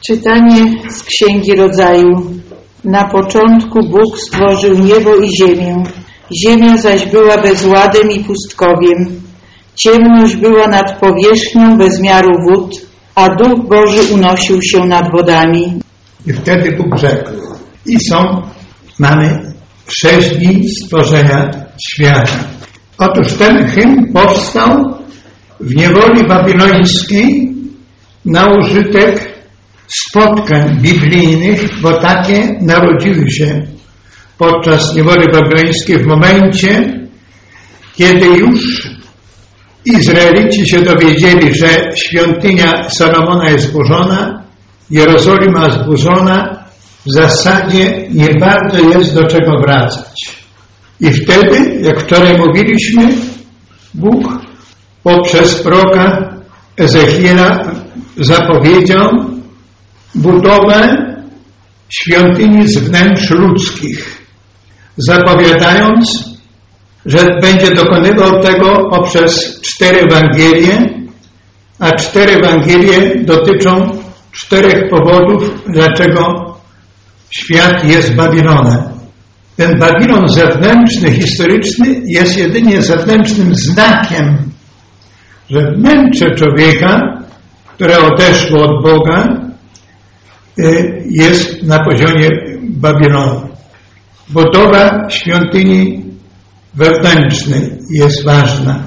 Czytanie z Księgi Rodzaju. Na początku Bóg stworzył niebo i ziemię. Ziemia zaś była bezładem i pustkowiem. Ciemność była nad powierzchnią bez miaru wód, a Duch Boży unosił się nad wodami. I wtedy Bóg rzekł. Mamy 6 dni stworzenia świata. Otóż ten hymn powstał w niewoli babilońskiej na użytek spotkań biblijnych, bo takie narodziły się podczas niewoli babilońskiej w momencie, kiedy już Izraelici się dowiedzieli, że świątynia Salomona jest zburzona, Jerozolima zburzona, w zasadzie nie bardzo jest do czego wracać. I wtedy, jak wczoraj mówiliśmy, Bóg poprzez proroka Ezechiela zapowiedział budowę świątyni z wnętrz ludzkich, zapowiadając, że będzie dokonywał tego poprzez 4 Ewangelie, a 4 Ewangelie dotyczą 4 powodów, dlaczego świat jest Babilonem. Ten Babilon zewnętrzny, historyczny jest jedynie zewnętrznym znakiem, że wnętrze człowieka, które odeszło od Boga, jest na poziomie Babilonu. Budowa świątyni wewnętrznej jest ważna.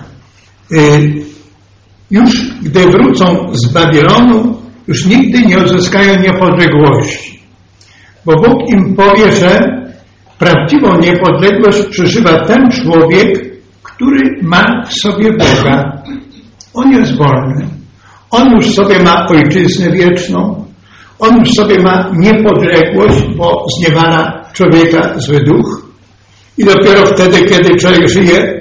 Już gdy wrócą z Babilonu, już nigdy nie odzyskają niepodległości, bo Bóg im powie, że prawdziwą niepodległość przeżywa ten człowiek, który ma w sobie Boga. On jest wolny. On już sobie ma ojczyznę wieczną. On już sobie ma niepodległość, bo zniewala człowieka zły duch. I dopiero wtedy, kiedy człowiek żyje,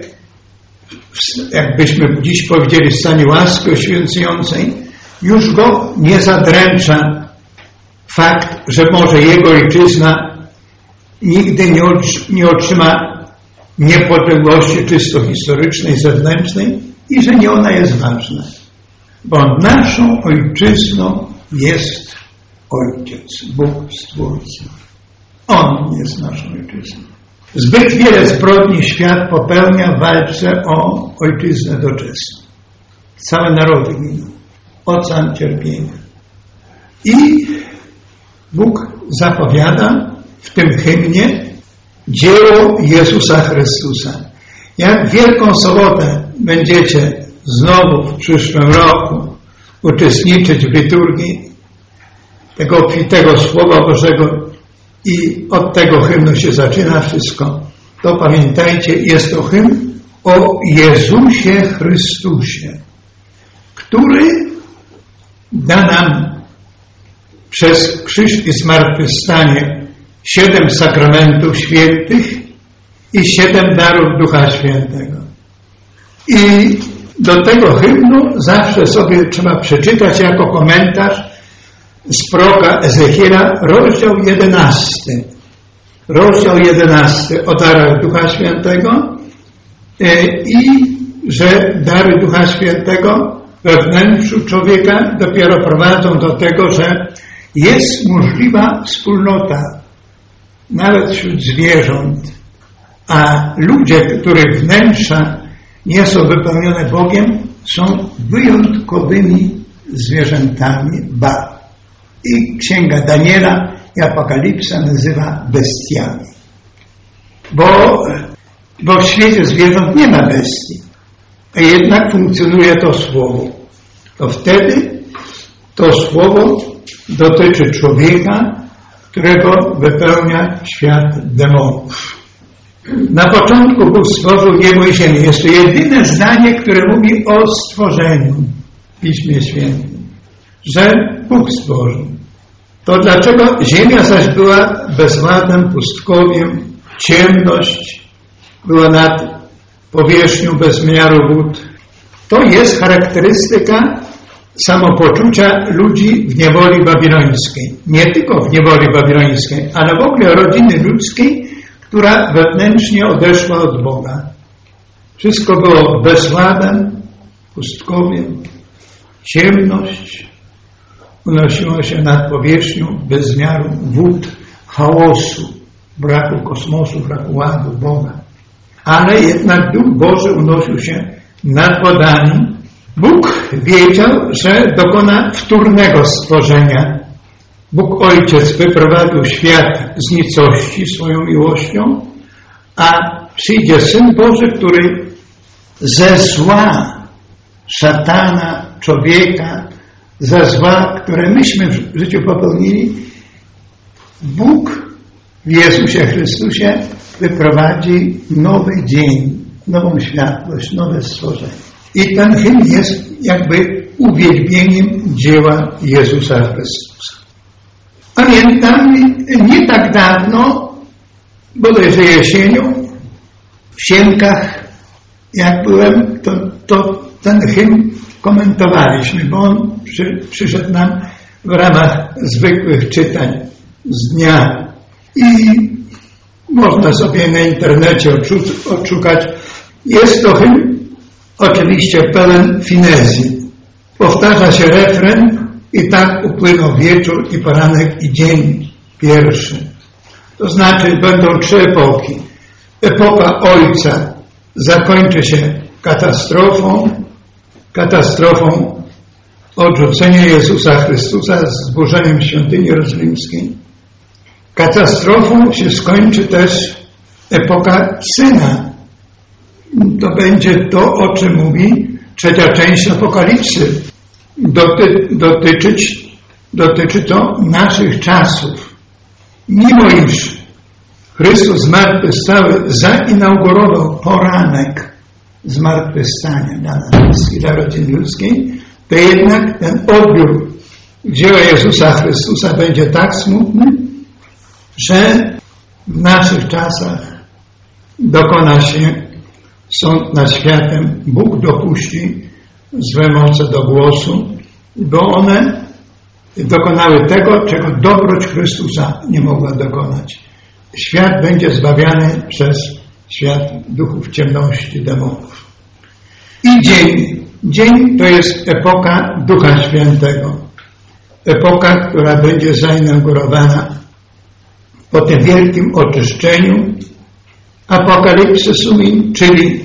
jakbyśmy dziś powiedzieli, w stanie łaski oświęcającej, już go nie zadręcza fakt, że może jego ojczyzna nigdy nie otrzyma niepodległości czysto historycznej, zewnętrznej i że nie ona jest ważna. Bo naszą ojczyzną jest Ojciec, Bóg Stwórca. On jest naszą ojczyzną. Zbyt wiele zbrodni świat popełnia w walce o ojczyznę doczesną. Całe narody giną. Ocean cierpienia. I Bóg zapowiada w tym hymnie dzieło Jezusa Chrystusa. Jak Wielką Sobotę będziecie znowu w przyszłym roku uczestniczyć w liturgii tego obfitego Słowa Bożego i od tego hymnu się zaczyna wszystko, to pamiętajcie, jest to hymn o Jezusie Chrystusie, który da nam przez krzyż i zmartwychwstanie 7 sakramentów świętych i 7 darów Ducha Świętego. I do tego hymnu zawsze sobie trzeba przeczytać jako komentarz z proroka Ezechiela rozdział 11. Rozdział 11 o darach Ducha Świętego i że dary Ducha Świętego we wnętrzu człowieka dopiero prowadzą do tego, że jest możliwa wspólnota nawet wśród zwierząt, a ludzie, których wnętrza nie są wypełnione Bogiem, są wyjątkowymi zwierzętami, I Księga Daniela i Apokalipsa nazywa bestiami. Bo w świecie zwierząt nie ma bestii, a jednak funkcjonuje to Słowo. To wtedy to Słowo dotyczy człowieka, którego wypełnia świat demonów. Na początku Bóg stworzył niebo i ziemię. Jest to jedyne zdanie, które mówi o stworzeniu w Piśmie Świętym. Że Bóg stworzył. To dlaczego ziemia zaś była bezładem, pustkowiem, ciemność była nad powierzchnią bez miaru wód. To jest charakterystyka samopoczucia ludzi w niewoli babilońskiej. Nie tylko w niewoli babilońskiej, ale w ogóle rodziny ludzkiej, która wewnętrznie odeszła od Boga. Wszystko było bezładem, pustkowiem, ciemność. unosiło się nad powierzchnią bez miaru wód, chaosu, braku kosmosu, braku ładu Boga. Ale jednak Duch Boży unosił się nad wodami. Bóg wiedział, że dokona wtórnego stworzenia. Bóg Ojciec wyprowadził świat z nicości swoją miłością, a przyjdzie Syn Boży, który ze zła szatana, człowieka, ze zła, które myśmy w życiu popełnili, Bóg w Jezusie Chrystusie wyprowadzi nowy dzień, nową światłość, nowe stworzenie. I ten hymn jest jakby uwielbieniem dzieła Jezusa Chrystusa. Pamiętam, nie tak dawno, bodajże jesienią, w Sienkach, jak byłem, to ten hymn komentowaliśmy, bo on przyszedł nam w ramach zwykłych czytań z dnia. I można sobie na internecie odszukać. Jest to hymn oczywiście pełen finezji. Powtarza się refren i tak upłynął wieczór i poranek i dzień pierwszy. To znaczy będą 3 epoki. Epoka Ojca zakończy się katastrofą odrzucenia Jezusa Chrystusa, zburzeniem świątyni jerozlimskiej. Katastrofą się skończy też epoka Syna. To będzie to, o czym mówi 3. część Apokalipsy. Dotyczy to naszych czasów. Mimo iż Chrystus zmartwychwstały zainaugurował poranek zmartwychwstania dla nas i dla rodziny ludzkiej, to jednak ten odbiór dzieła Jezusa Chrystusa będzie tak smutny, że w naszych czasach dokona się sąd nad światem. Bóg dopuści złe moce do głosu, bo one dokonały tego, czego dobroć Chrystusa nie mogła dokonać. Świat będzie zbawiany przez świat duchów ciemności, demonów. I dzień. Dzień to jest epoka Ducha Świętego. Epoka, która będzie zainaugurowana po tym wielkim oczyszczeniu Apokalipsy Sumin, czyli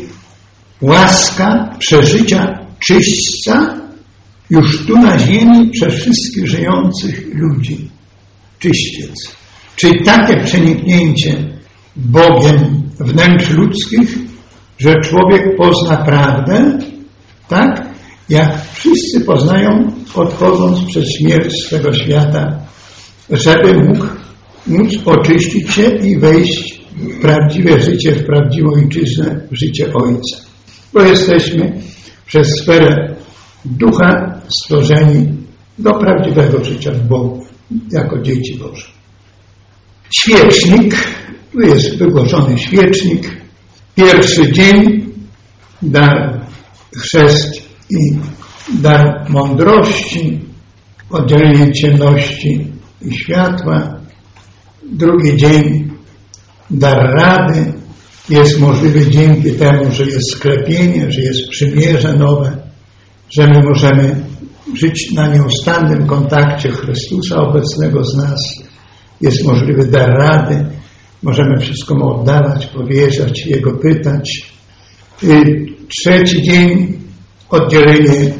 łaska przeżycia czyśćca już tu na ziemi przez wszystkich żyjących ludzi. Czyściec. Czyli takie przeniknięcie Bogiem wnętrz ludzkich, że człowiek pozna prawdę, tak jak wszyscy poznają, odchodząc przez śmierć z tego świata, żeby móc oczyścić się i wejść w prawdziwe życie, w prawdziwą ojczyznę, w życie Ojca. Bo jesteśmy przez sferę ducha stworzeni do prawdziwego życia w Bogu, jako dzieci Boże. Świecznik, tu jest wygłoszony świecznik, pierwszy dzień, dar chrzest i dar mądrości, oddzielenie ciemności i światła. Drugi dzień, dar rady, jest możliwy dzięki temu, że jest sklepienie, że jest przymierze nowe, że my możemy żyć na nieustannym kontakcie Chrystusa obecnego z nas. Jest możliwy dar rady, możemy wszystko mu oddawać, powierzać, Jego pytać. Trzeci dzień, oddzielenie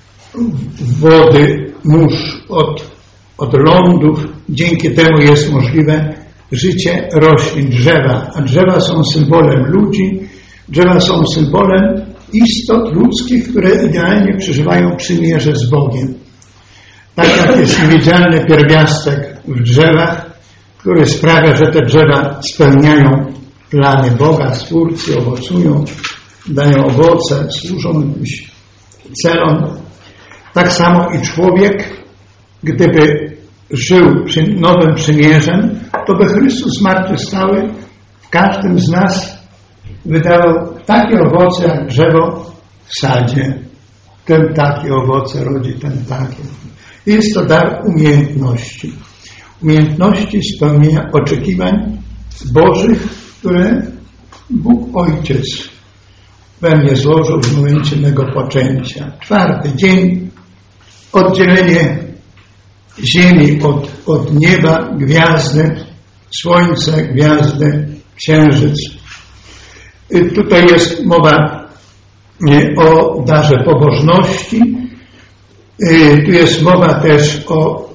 wody, mórz od lądów. Dzięki temu jest możliwe życie roślin, drzewa. A drzewa są symbolem ludzi, drzewa są symbolem istot ludzkich, które idealnie przeżywają przymierze z Bogiem. Tak jak jest niewidzialny pierwiastek w drzewach, który sprawia, że te drzewa spełniają plany Boga, Stwórcy, owocują, dają owoce, służą jakimś celom. Tak samo i człowiek, gdyby żył nowym przymierzem, to by Chrystus zmartwychwstały w każdym z nas wydawał takie owoce, jak drzewo w sadzie. Ten takie owoce rodzi, ten takie. Jest to dar umiejętności. Umiejętności spełnienia oczekiwań Bożych, które Bóg Ojciec we mnie złożył w momencie mego poczęcia. Czwarty dzień, oddzielenie ziemi, od nieba gwiazdy, słońce, gwiazdy, księżyc. Tutaj jest mowa o darze pobożności. Tu jest mowa też o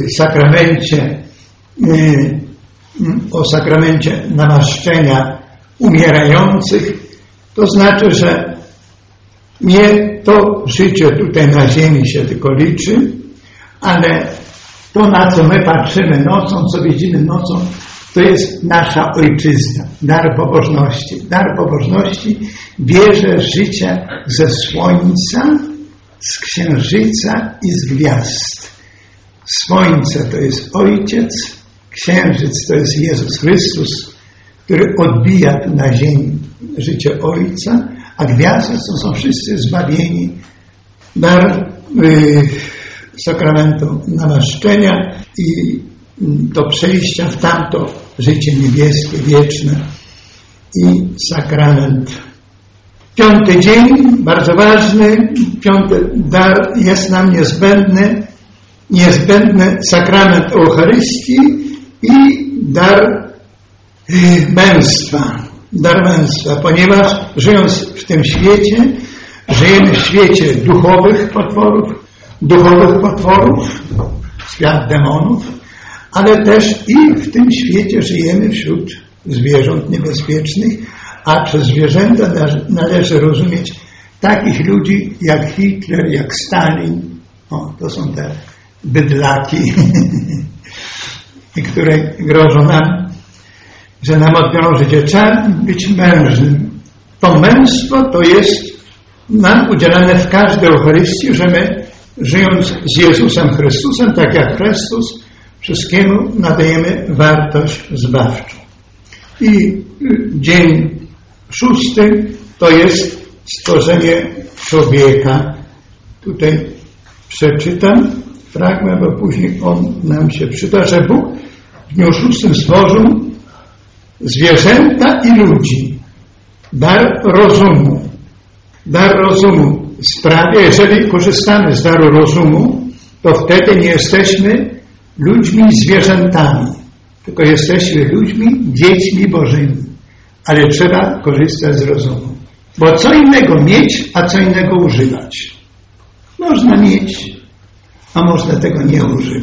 sakramencie namaszczenia umierających. To znaczy, że nie to życie tutaj na ziemi się tylko liczy, ale to, na co my patrzymy nocą, co widzimy nocą, to jest nasza ojczyzna, dar pobożności. Dar pobożności bierze życie ze słońca, z księżyca i z gwiazd. Słońce to jest Ojciec, księżyc to jest Jezus Chrystus, który odbija tu na ziemi życie Ojca, a gwiazdy to są wszyscy zbawieni. Dar sakramentu namaszczenia i do przejścia w tamto życie niebieskie, wieczne i sakrament. 5. dzień, bardzo ważny, 5. dar jest nam niezbędny sakrament Eucharystii i dar męstwa, ponieważ żyjąc w tym świecie, żyjemy w świecie duchowych potworów, świat demonów, ale też i w tym świecie żyjemy wśród zwierząt niebezpiecznych, a przez zwierzęta należy rozumieć takich ludzi jak Hitler, jak Stalin. To są te bydlaki, które grożą nam, że nam odbiorą życie. Trzeba być mężnym. To męstwo to jest nam udzielane w każdej Eucharystii, że my, żyjąc z Jezusem Chrystusem, tak jak Chrystus, wszystkiemu nadajemy wartość zbawczą. I dzień 6 to jest stworzenie człowieka. Tutaj przeczytam fragment, bo później on nam się przyda, że Bóg w dniu 6 stworzył zwierzęta i ludzi. Dar rozumu sprawia, jeżeli korzystamy z daru rozumu, to wtedy nie jesteśmy ludźmi zwierzętami, tylko jesteśmy ludźmi, dziećmi Bożymi. Ale trzeba korzystać z rozumu. Bo co innego mieć, a co innego używać. Można mieć, a można tego nie używać.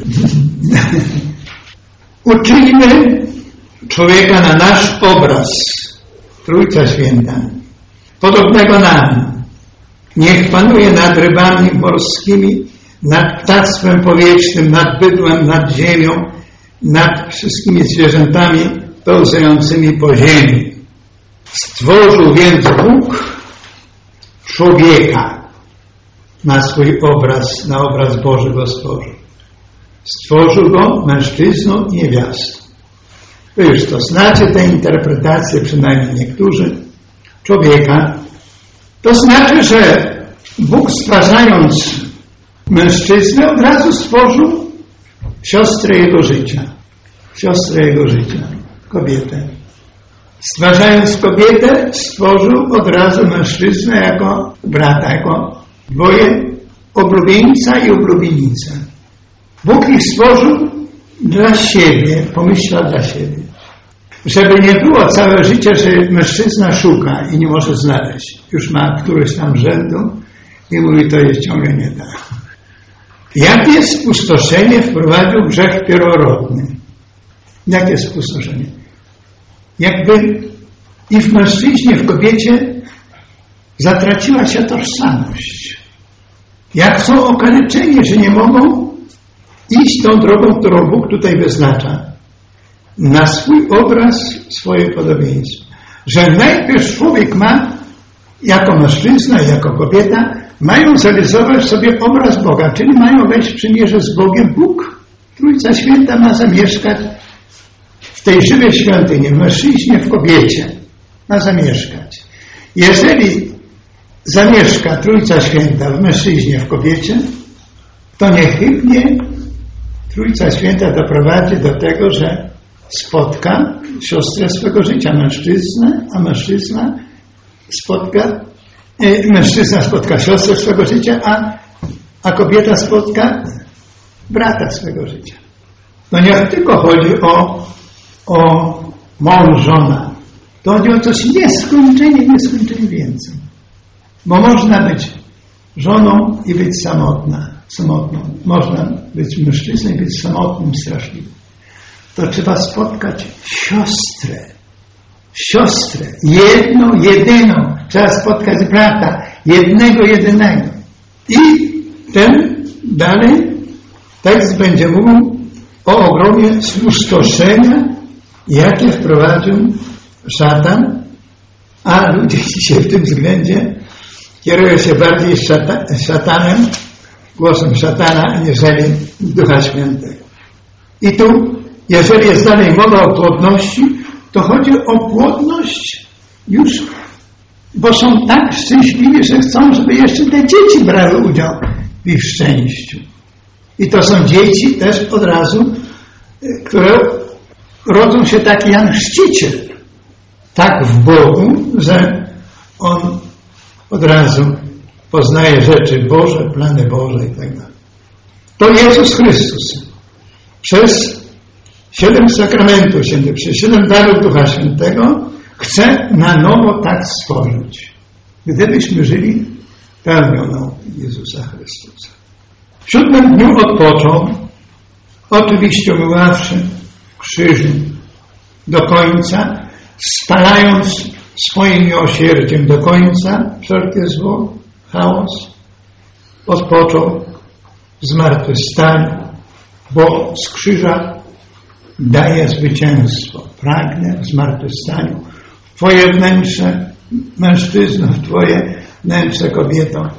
Uczyńmy człowieka na nasz obraz, Trójca Święta, podobnego nam. Niech panuje nad rybami morskimi, nad ptactwem powietrznym, nad bydłem, nad ziemią, nad wszystkimi zwierzętami pełzającymi po ziemi. Stworzył więc Bóg człowieka na swój obraz, na obraz Boży go stworzył. Stworzył go mężczyzną i niewiastą. Wy już to znacie, te interpretacje, przynajmniej niektórzy, człowieka. To znaczy, że Bóg, stwarzając mężczyznę, od razu stworzył siostrę jego życia, kobietę. Stwarzając kobietę, stworzył od razu mężczyznę jako brata, jako dwoje, oblubieńca i oblubienica. Bóg ich stworzył dla siebie, pomyślał dla siebie. Żeby nie było całe życie, że mężczyzna szuka i nie może znaleźć. Już ma któryś tam rzędu i mówi, to jest ciągle nie tak. Jakie spustoszenie wprowadził grzech pierworodny? Jakie spustoszenie? Jakby i w mężczyźnie, w kobiecie zatraciła się tożsamość. Jak są okaleczeni, że nie mogą iść tą drogą, którą Bóg tutaj wyznacza. Na swój obraz, swoje podobieństwo. Że najpierw człowiek ma, jako mężczyzna, jako kobieta, mają zarysować sobie obraz Boga, czyli mają wejść w przymierze z Bogiem. Bóg, Trójca Święta, ma zamieszkać w tej żywej świątyni, w mężczyźnie, w kobiecie. Ma zamieszkać. Jeżeli zamieszka Trójca Święta w mężczyźnie, w kobiecie, to niechybnie Trójca Święta doprowadzi do tego, że spotka siostrę swego życia, mężczyznę, a mężczyzna spotka siostrę swego życia, a kobieta spotka brata swego życia. No nie tylko chodzi o mąż, żona. To chodzi o coś nieskończenie więcej. Bo można być żoną i być samotną. Można być mężczyzną i być samotnym straszliwym. To trzeba spotkać siostrę, jedyną. Trzeba spotkać brata, jedynego. I ten dalej tekst będzie mówił o ogromie spustoszenia, jakie wprowadził szatan, a ludzie dzisiaj w tym względzie kierują się bardziej szatanem, głosem szatana, aniżeli Ducha Świętego. I tu, jeżeli jest dalej mowa o płodności, to chodzi o płodność już, bo są tak szczęśliwi, że chcą, żeby jeszcze te dzieci brały udział w ich szczęściu. I to są dzieci też od razu, które rodzą się taki Jan Chrzciciel, tak w Bogu, że on od razu poznaje rzeczy Boże, plany Boże i tak dalej. To Jezus Chrystus przez 7 sakramentów świętych, przez 7 darów Ducha Świętego chce na nowo tak stworzyć. Gdybyśmy żyli pełnią Jezusa Chrystusa. W 7 dniu odpoczął, oczywiście umywawszy krzyżu do końca, spalając swoim miłosierdziem do końca wszelkie zło, chaos, odpoczął, zmartwychwstał, bo z krzyża daje zwycięstwo. Pragnę w zmartwychwstaniu Twoje wnętrze, mężczyzno, w Twoje wnętrze, kobieto,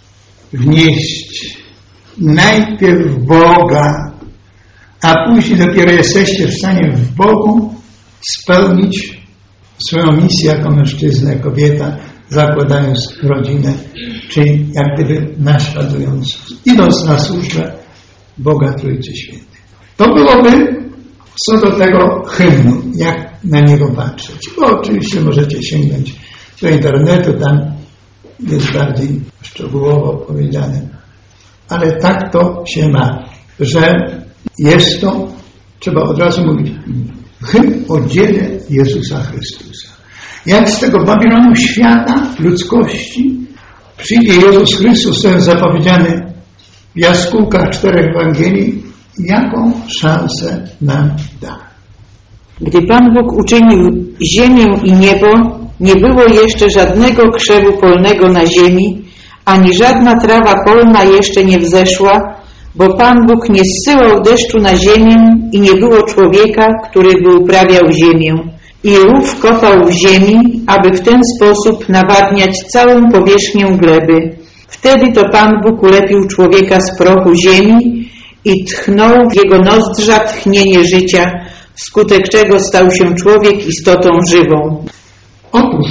wnieść najpierw Boga, a później dopiero jesteście w stanie w Bogu spełnić swoją misję jako mężczyzna, kobieta, zakładając rodzinę, czyli jak gdyby naśladując, idąc na służbę Boga Trójcy Świętej. To byłoby co do tego hymnu, jak na niego patrzeć. Bo oczywiście możecie sięgnąć do internetu, tam jest bardziej szczegółowo powiedziane. Ale tak to się ma, że jest to, trzeba od razu mówić, hymn o dziele Jezusa Chrystusa. Jak z tego Babilonu świata, ludzkości, przyjdzie Jezus Chrystus, to jest zapowiedziany w jaskółkach 4 Ewangelii, jaką szansę nam da. Gdy Pan Bóg uczynił ziemię i niebo, nie było jeszcze żadnego krzewu polnego na ziemi, ani żadna trawa polna jeszcze nie wzeszła, bo Pan Bóg nie zsyłał deszczu na ziemię i nie było człowieka, który by uprawiał ziemię. I rów kopał w ziemi, aby w ten sposób nawadniać całą powierzchnię gleby. Wtedy to Pan Bóg ulepił człowieka z prochu ziemi i tchnął w jego nozdrza tchnienie życia, wskutek czego stał się człowiek istotą żywą. Otóż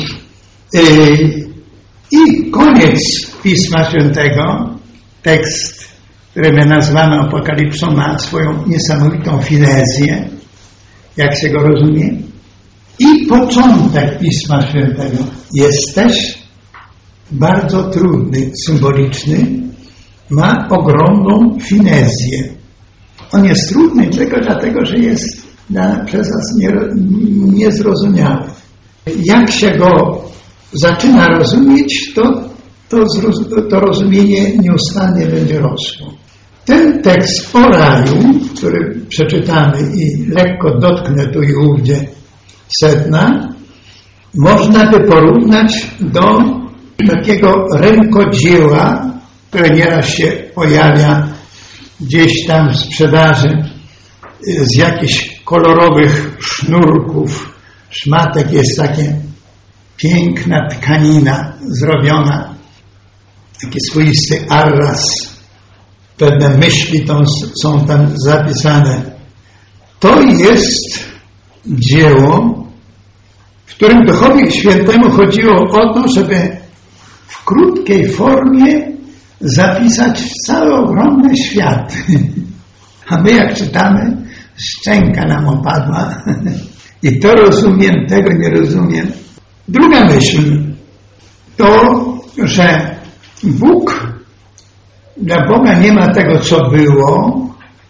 i koniec Pisma Świętego, tekst, który my nazywamy Apokalipsą, ma swoją niesamowitą filezję, jak się go rozumie. I początek Pisma Świętego jest też bardzo trudny, symboliczny, ma ogromną finezję. On jest trudny tylko dlatego, że jest przez nas niezrozumiały. Jak się go zaczyna rozumieć, to rozumienie nieustannie będzie rosło. Ten tekst o raju, który przeczytamy i lekko dotknę tu i ówdzie sedna, można by porównać do takiego rękodzieła, które nieraz się pojawia gdzieś tam w sprzedaży z jakichś kolorowych sznurków, szmatek, jest takie piękna tkanina zrobiona, taki swoisty arras, pewne myśli są tam zapisane. To jest dzieło, w którym Duchowi Świętemu chodziło o to, żeby w krótkiej formie zapisać cały ogromny świat. A my jak czytamy, szczęka nam opadła. I to rozumiem, tego nie rozumiem. Druga myśl to, że dla Boga nie ma tego, co było,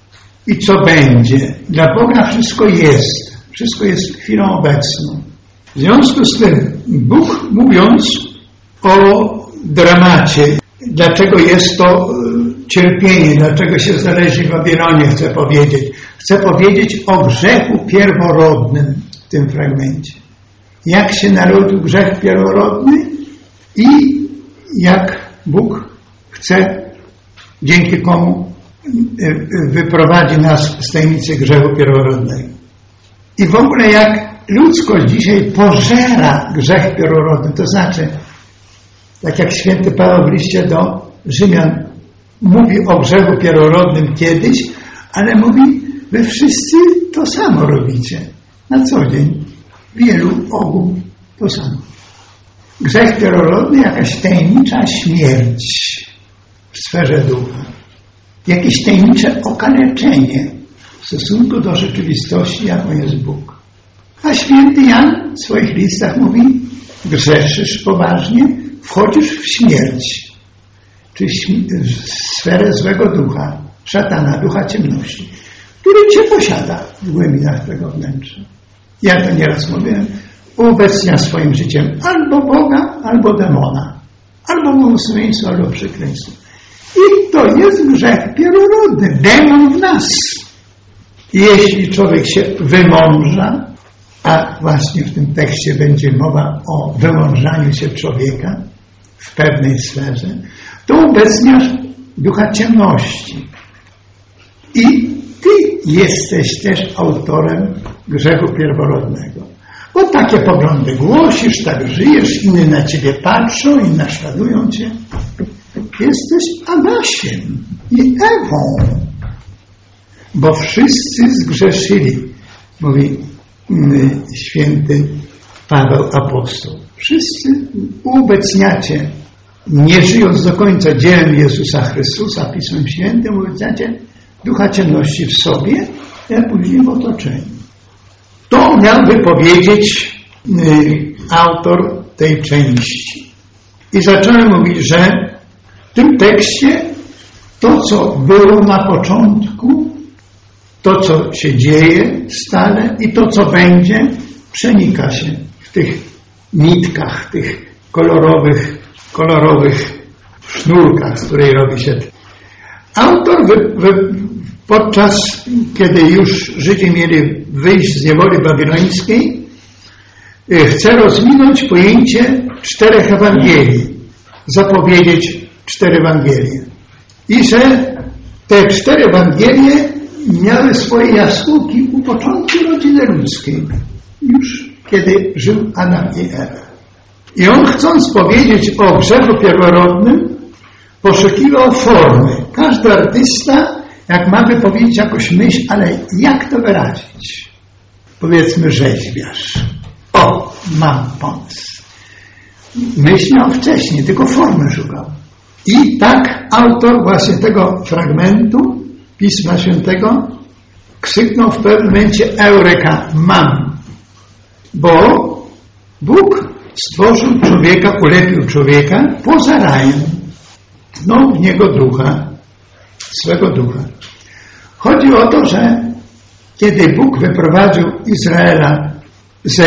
i co będzie. Dla Boga wszystko jest. Wszystko jest chwilą obecną. W związku z tym Bóg, mówiąc o dramacie, dlaczego jest to cierpienie, dlaczego się znaleźli w Babilonie, chce powiedzieć o grzechu pierworodnym w tym fragmencie. Jak się narodził grzech pierworodny i jak Bóg chce, dzięki komu wyprowadzi nas z tajemnicy grzechu pierworodnego. I w ogóle jak ludzkość dzisiaj pożera grzech pierworodny, to znaczy, tak jak święty Paweł w liście do Rzymian mówi o grzechu pierworodnym kiedyś, ale mówi, wy wszyscy to samo robicie na co dzień. Wielu ogół to samo. Grzech pierworodny, jakaś tajemnicza śmierć w sferze ducha. Jakieś tajemnicze okaleczenie w stosunku do rzeczywistości, jaką jest Bóg. A święty Jan w swoich listach mówi, grzeszysz poważnie, wchodzisz w śmierć, czyli w sferę złego ducha, szatana, ducha ciemności, który cię posiada w głębinach tego wnętrza. Ja to nieraz mówiłem, uobecnia swoim życiem albo Boga, albo demona, albo błogosławieństwo, albo przekleństwo. I to jest grzech pierworodny, demon w nas. Jeśli człowiek się wymądrza, a właśnie w tym tekście będzie mowa o wymądrzaniu się człowieka w pewnej sferze, to ubecniasz ducha ciemności. I ty jesteś też autorem grzechu pierworodnego. Bo takie poglądy głosisz, tak żyjesz, inni na ciebie patrzą i naśladują cię. Jesteś Adasiem i Ewą, bo wszyscy zgrzeszyli, mówi święty Paweł apostoł. Wszyscy uobecniacie, nie żyjąc do końca dziełem Jezusa Chrystusa, Pismem Świętym, uobecniacie ducha ciemności w sobie, a później w otoczeniu. To miałby powiedzieć autor tej części. I zacząłem mówić, że w tym tekście to, co było na początku, to, co się dzieje stale i to, co będzie, przenika się w tych nitkach, tych kolorowych sznurkach, z której robi się. Autor podczas, kiedy już Żydzi mieli wyjść z niewoli babilońskiej, chce rozwinąć pojęcie 4 Ewangelii, zapowiedzieć 4 Ewangelie. I że te 4 Ewangelie miały swoje jaskółki u początku rodziny ludzkiej, już kiedy żył Adam i Ewa. I on, chcąc powiedzieć o grzechu pierworodnym, poszukiwał formy. Każdy artysta, jak ma wypowiedzieć jakąś myśl, ale jak to wyrazić? Powiedzmy rzeźbiarz. O, mam pomysł. Myślał wcześniej, tylko formy szukał. I tak autor właśnie tego fragmentu Pisma Świętego krzyknął w pewnym momencie Eureka, mam. Bo Bóg stworzył człowieka, ulepił człowieka poza rajem. Tknął w niego ducha, swego ducha. Chodzi o to, że kiedy Bóg wyprowadził Izraela z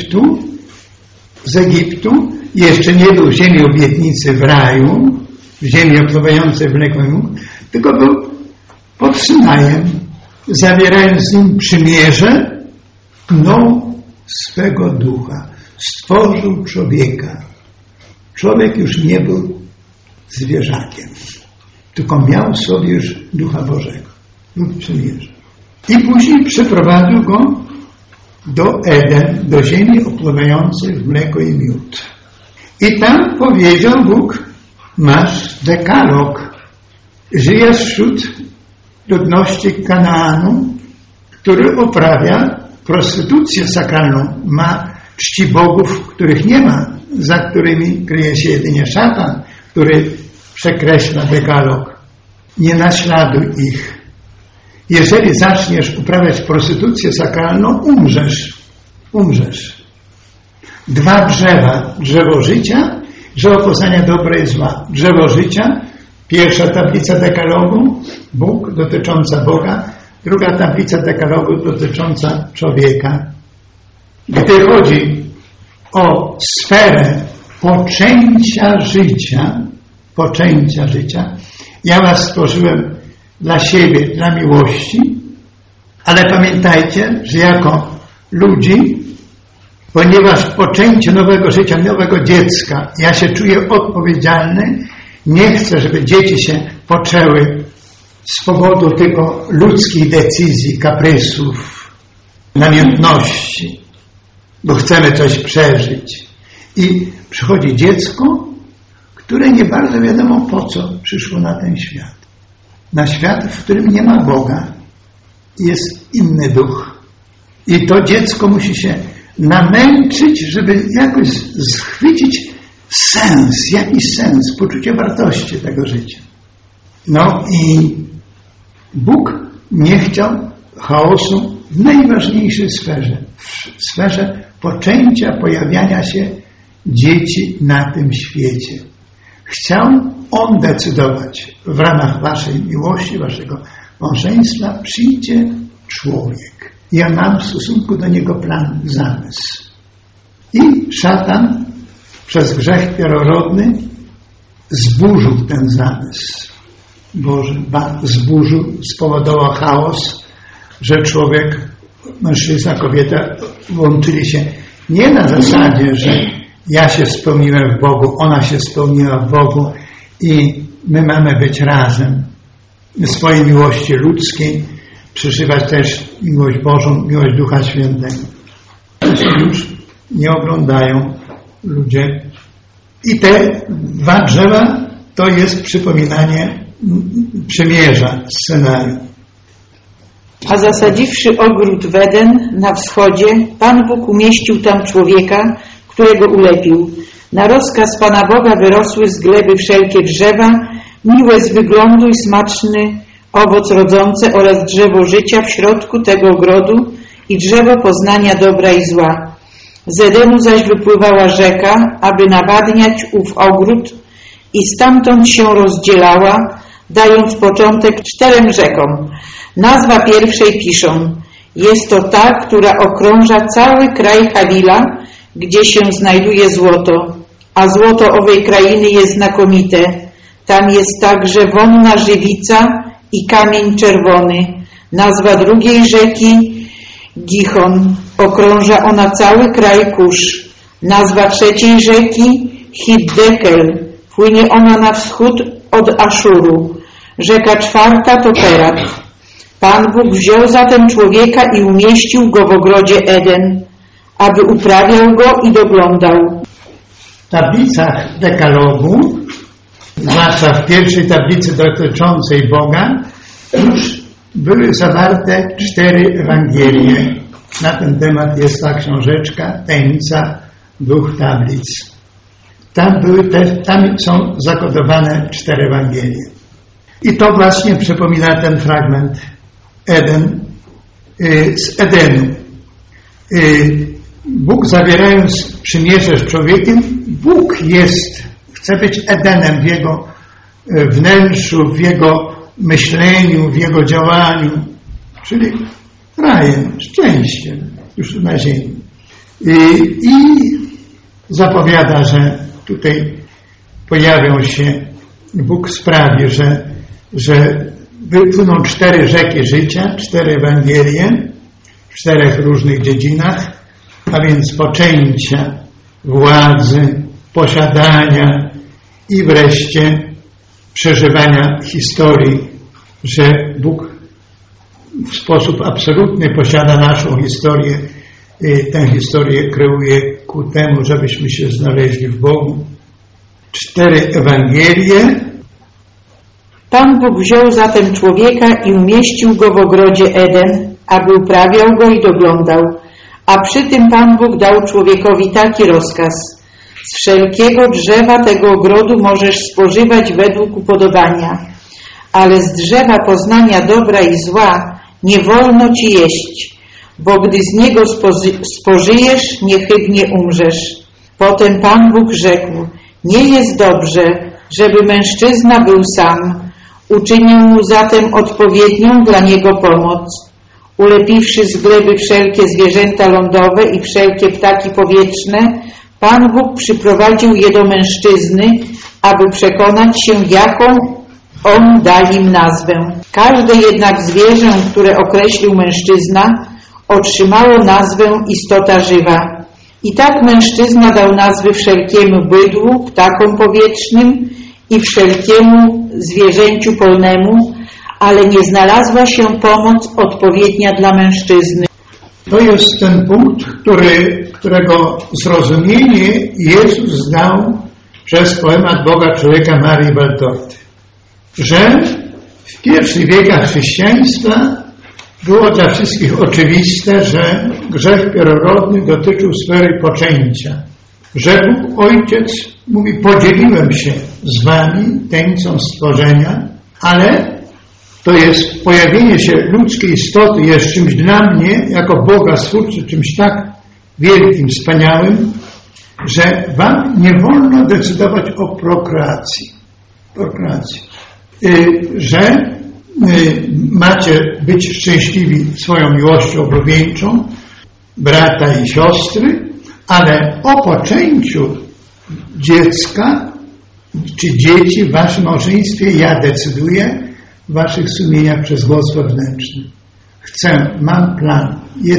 Egiptu, jeszcze nie był w ziemi obietnicy w raju, w ziemi opływającej mlekiem i mód, tylko był pod Synajem, zawierając z nim przymierze, tknął swego ducha, stworzył człowieka. Człowiek już nie był zwierzakiem, tylko miał w sobie już Ducha Bożego lub przymierze. I później przyprowadził go do Eden, do ziemi opływającej w mleko i miód. I tam powiedział Bóg, masz dekalog, żyjesz wśród ludności Kanaanu, który uprawia prostytucję sakralną, ma czci bogów, których nie ma, za którymi kryje się jedynie szatan, który przekreśla dekalog. Nie naśladuj ich. Jeżeli zaczniesz uprawiać prostytucję sakralną, umrzesz. 2 drzewa. Drzewo życia, drzewo poznania dobra i zła. Drzewo życia, pierwsza tablica dekalogu, Bóg, dotycząca Boga, druga tablica dekalogu dotycząca człowieka. Gdy chodzi o sferę poczęcia życia, ja was stworzyłem dla siebie, dla miłości, ale pamiętajcie, że jako ludzi, ponieważ poczęcie nowego życia, nowego dziecka, ja się czuję odpowiedzialny, nie chcę, żeby dzieci się poczęły z powodu tylko ludzkich decyzji, kaprysów, namiętności, bo chcemy coś przeżyć. I przychodzi dziecko, które nie bardzo wiadomo po co przyszło na ten świat. Na świat, w którym nie ma Boga. Jest inny duch. I to dziecko musi się namęczyć, żeby jakoś schwycić jakiś sens, poczucie wartości tego życia. No i Bóg nie chciał chaosu w najważniejszej sferze, w sferze poczęcia, pojawiania się dzieci na tym świecie. Chciał On decydować w ramach waszej miłości, waszego małżeństwa, przyjdzie człowiek. Ja mam w stosunku do niego plan, zamysł. I szatan przez grzech pierworodny zburzył ten zamysł Boży, zburzył, spowodował chaos, że człowiek, mężczyzna, kobieta włączyli się nie na zasadzie, że ja się spełniłem w Bogu, ona się spełniła w Bogu i my mamy być razem. W swojej miłości ludzkiej przeżywać też miłość Bożą, miłość Ducha Świętego. To się już nie oglądają ludzie. I te dwa drzewa to jest przypominanie przymierza, scenariusz. A zasadziwszy ogród w Eden na wschodzie, Pan Bóg umieścił tam człowieka, którego ulepił. Na rozkaz Pana Boga wyrosły z gleby wszelkie drzewa, miłe z wyglądu i smaczny owoc rodzące oraz drzewo życia w środku tego ogrodu i drzewo poznania dobra i zła. Z Edenu zaś wypływała rzeka, aby nawadniać ów ogród i stamtąd się rozdzielała, dając początek 4 rzekom. Nazwa pierwszej piszą: jest to ta, która okrąża cały kraj Hawila, gdzie się znajduje złoto, a złoto owej krainy jest znakomite. Tam jest także wonna żywica i kamień czerwony. Nazwa drugiej rzeki Gichon. Okrąża ona cały kraj Kusz. Nazwa trzeciej rzeki Hiddekel. Płynie ona na wschód od Aszuru. Rzeka czwarta to Perat. Pan Bóg wziął zatem człowieka i umieścił go w ogrodzie Eden, aby uprawiał go i doglądał. W tablicach dekalogu, zwłaszcza w pierwszej tablicy dotyczącej Boga, już były zawarte 4 Ewangelie. Na ten temat jest ta książeczka Tajemnica 2 tablic. Tam są zakodowane 4 Ewangelie. I to właśnie przypomina ten fragment z Edenu. Bóg, zawierając przymierze z człowiekiem, Bóg chce być Edenem w jego wnętrzu, w jego myśleniu, w jego działaniu, czyli rajem, szczęściem już na ziemi. I zapowiada, że tutaj pojawią się, Bóg sprawi, że wypłyną 4 rzeki życia, 4 Ewangelie w 4 różnych dziedzinach, a więc poczęcia, władzy, posiadania i wreszcie przeżywania historii, że Bóg w sposób absolutny posiada naszą historię, tę historię kreuje ku temu, żebyśmy się znaleźli w Bogu. 4 Ewangelie. Pan Bóg wziął zatem człowieka i umieścił go w ogrodzie Eden, aby uprawiał go i doglądał. A przy tym Pan Bóg dał człowiekowi taki rozkaz: z wszelkiego drzewa tego ogrodu możesz spożywać według upodobania, ale z drzewa poznania dobra i zła nie wolno ci jeść, bo gdy z niego spożyjesz, niechybnie umrzesz. Potem Pan Bóg rzekł: nie jest dobrze, żeby mężczyzna był sam. Uczynił mu zatem odpowiednią dla niego pomoc. Ulepiwszy z gleby wszelkie zwierzęta lądowe i wszelkie ptaki powietrzne, Pan Bóg przyprowadził je do mężczyzny, aby przekonać się, jaką on da im nazwę. Każde jednak zwierzę, które określił mężczyzna, otrzymało nazwę istota żywa. I tak mężczyzna dał nazwy wszelkiemu bydłu, ptakom powietrznym i wszelkiemu zwierzęciu polnemu, ale nie znalazła się pomoc odpowiednia dla mężczyzny. To jest ten punkt, którego zrozumienie Jezus dał przez poemat Boga człowieka Marii Waltorty. Że w pierwszych wiekach chrześcijaństwa było dla wszystkich oczywiste, że grzech pierworodny dotyczył sfery poczęcia. Że Bóg Ojciec mówi, podzieliłem się z wami, teńcą stworzenia, ale to jest pojawienie się ludzkiej istoty jest czymś dla mnie, jako Boga Stwórcy, czymś tak wielkim, wspaniałym, że wam nie wolno decydować o prokreacji. Że macie być szczęśliwi swoją miłością oblubieńczą, brata i siostry, ale o poczęciu dziecka czy dzieci w waszym małżeństwie ja decyduję w waszych sumieniach przez głos wewnętrzny. Chcę, mam plan,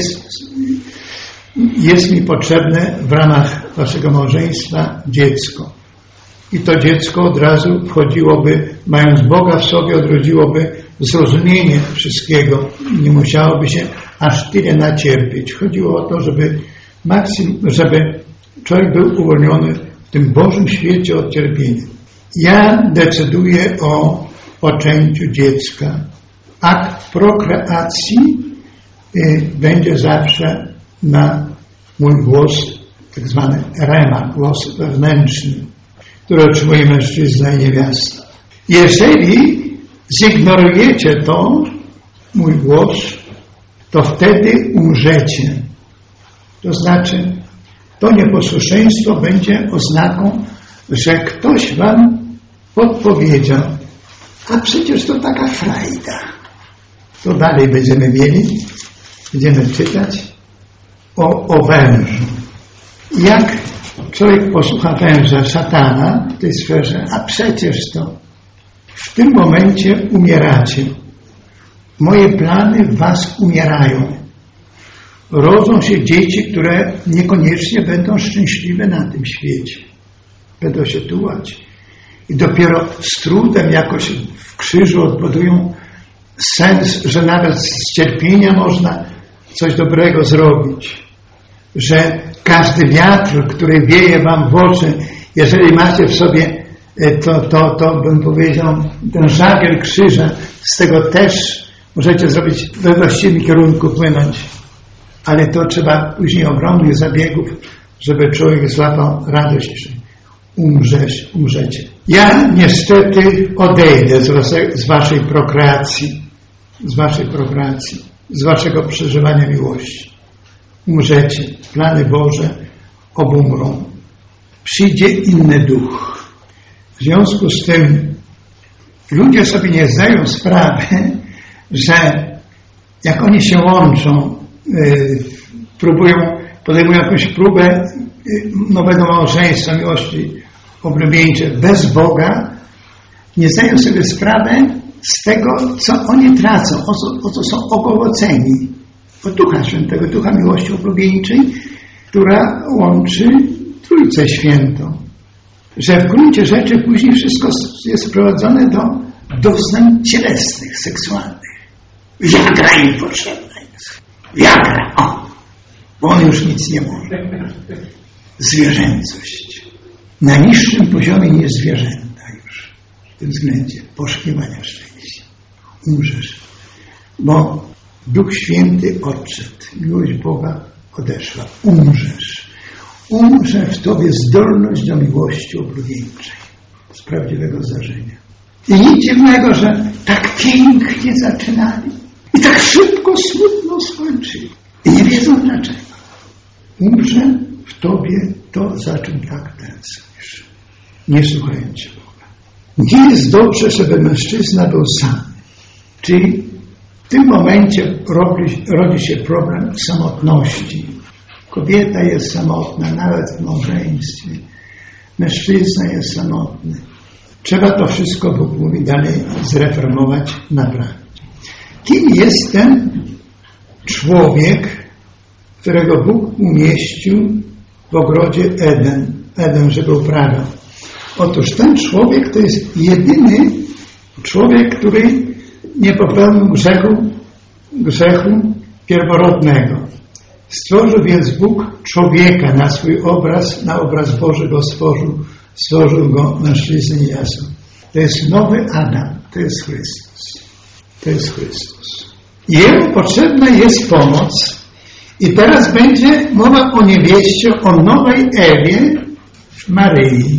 jest mi potrzebne w ramach waszego małżeństwa dziecko. I to dziecko od razu wchodziłoby, mając Boga w sobie, odrodziłoby zrozumienie wszystkiego. Nie musiałoby się aż tyle nacierpieć. Chodziło o to, żeby człowiek był uwolniony w tym Bożym świecie od cierpienia. Ja decyduję o poczęciu dziecka. Akt prokreacji będzie zawsze na mój głos, tak zwany rema, głos wewnętrzny, który otrzymuje mężczyzna i niewiasta. Jeżeli zignorujecie to, mój głos, to wtedy umrzecie. To znaczy, to nieposłuszeństwo będzie oznaką, że ktoś wam podpowiedział, a przecież to taka frajda. To dalej będziemy czytać o wężu. Jak człowiek posłucha węża, szatana w tej sferze, a przecież to w tym momencie umieracie. Moje plany w was umierają. Rodzą się dzieci, które niekoniecznie będą szczęśliwe na tym świecie. Będą się tułać. I dopiero z trudem jakoś w krzyżu odbudują sens, że nawet z cierpienia można coś dobrego zrobić. Że każdy wiatr, który wieje wam w oczy, jeżeli macie w sobie to bym powiedział, ten żagiel krzyża, z tego też możecie zrobić we właściwym kierunku płynąć. Ale to trzeba później ogromnych zabiegów, żeby człowiek złapał radość. Umrzecie. Ja niestety odejdę z waszej prokreacji, z waszego przeżywania miłości. Umrzecie. Plany Boże obumrą. Przyjdzie inny duch. W związku z tym ludzie sobie nie zdają sprawy, że jak oni się łączą, podejmują jakąś próbę nowego małżeństwa, miłości oblubieńczej bez Boga, nie zdają sobie sprawy z tego, co oni tracą, o co są ogołoceni. Od Ducha Świętego, Ducha miłości oblubieńczej, która łączy Trójcę Świętą. Że w gruncie rzeczy później wszystko jest sprowadzone do doznań cielesnych, seksualnych. Wiagra im potrzebna jest. Wiagra, bo on już nic nie może. Zwierzęcość. Na niższym poziomie niż zwierzęta już. W tym względzie poszukiwania szczęścia. Umrzesz. Bo Duch Święty odszedł. Miłość Boga odeszła. Umrzesz. Umrze w tobie zdolność do miłości oblubieńczej. Z prawdziwego zdarzenia. I nic dziwnego, że tak pięknie zaczynali. I tak szybko, smutno skończyli. I nie wiedzą dlaczego. Umrze w tobie to, za czym tak tęsknisz. Nie słuchając się Boga. Nie jest dobrze, żeby mężczyzna był sam. Czyli w tym momencie rodzi się problem samotności. Kobieta jest samotna, nawet w małżeństwie. Mężczyzna jest samotny. Trzeba to wszystko, Bóg mówi, dalej zreformować, naprawić. Kim jest ten człowiek, którego Bóg umieścił w ogrodzie Eden, żeby uprawiał? Otóż ten człowiek to jest jedyny człowiek, który nie popełnił grzechu pierworodnego. Stworzył więc Bóg człowieka na swój obraz, na obraz Boży go stworzył go mężczyznę i jasno. To jest nowy Adam, to jest Chrystus. To jest Chrystus. Jemu potrzebna jest pomoc i teraz będzie mowa o niewieście, o nowej Ewie Maryi,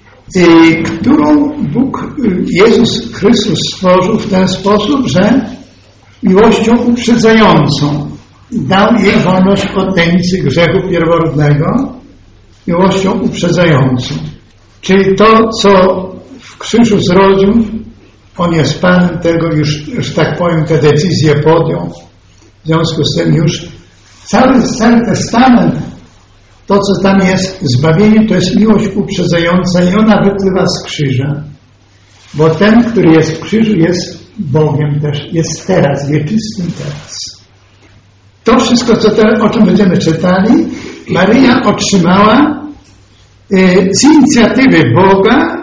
którą Jezus Chrystus stworzył w ten sposób, że miłością uprzedzającą dał jej wolność od tajemnicy grzechu pierworodnego, miłością uprzedzającą. Czyli to, co w krzyżu zrodził, on jest Panem tego, już tak powiem, te decyzje podjął. W związku z tym już cały Testament, to co tam jest, zbawienie, to jest miłość uprzedzająca i ona wypływa z krzyża. Bo ten, który jest w krzyżu, jest Bogiem też, jest teraz, wieczystym teraz. To wszystko, o czym będziemy czytali, Maryja otrzymała z inicjatywy Boga,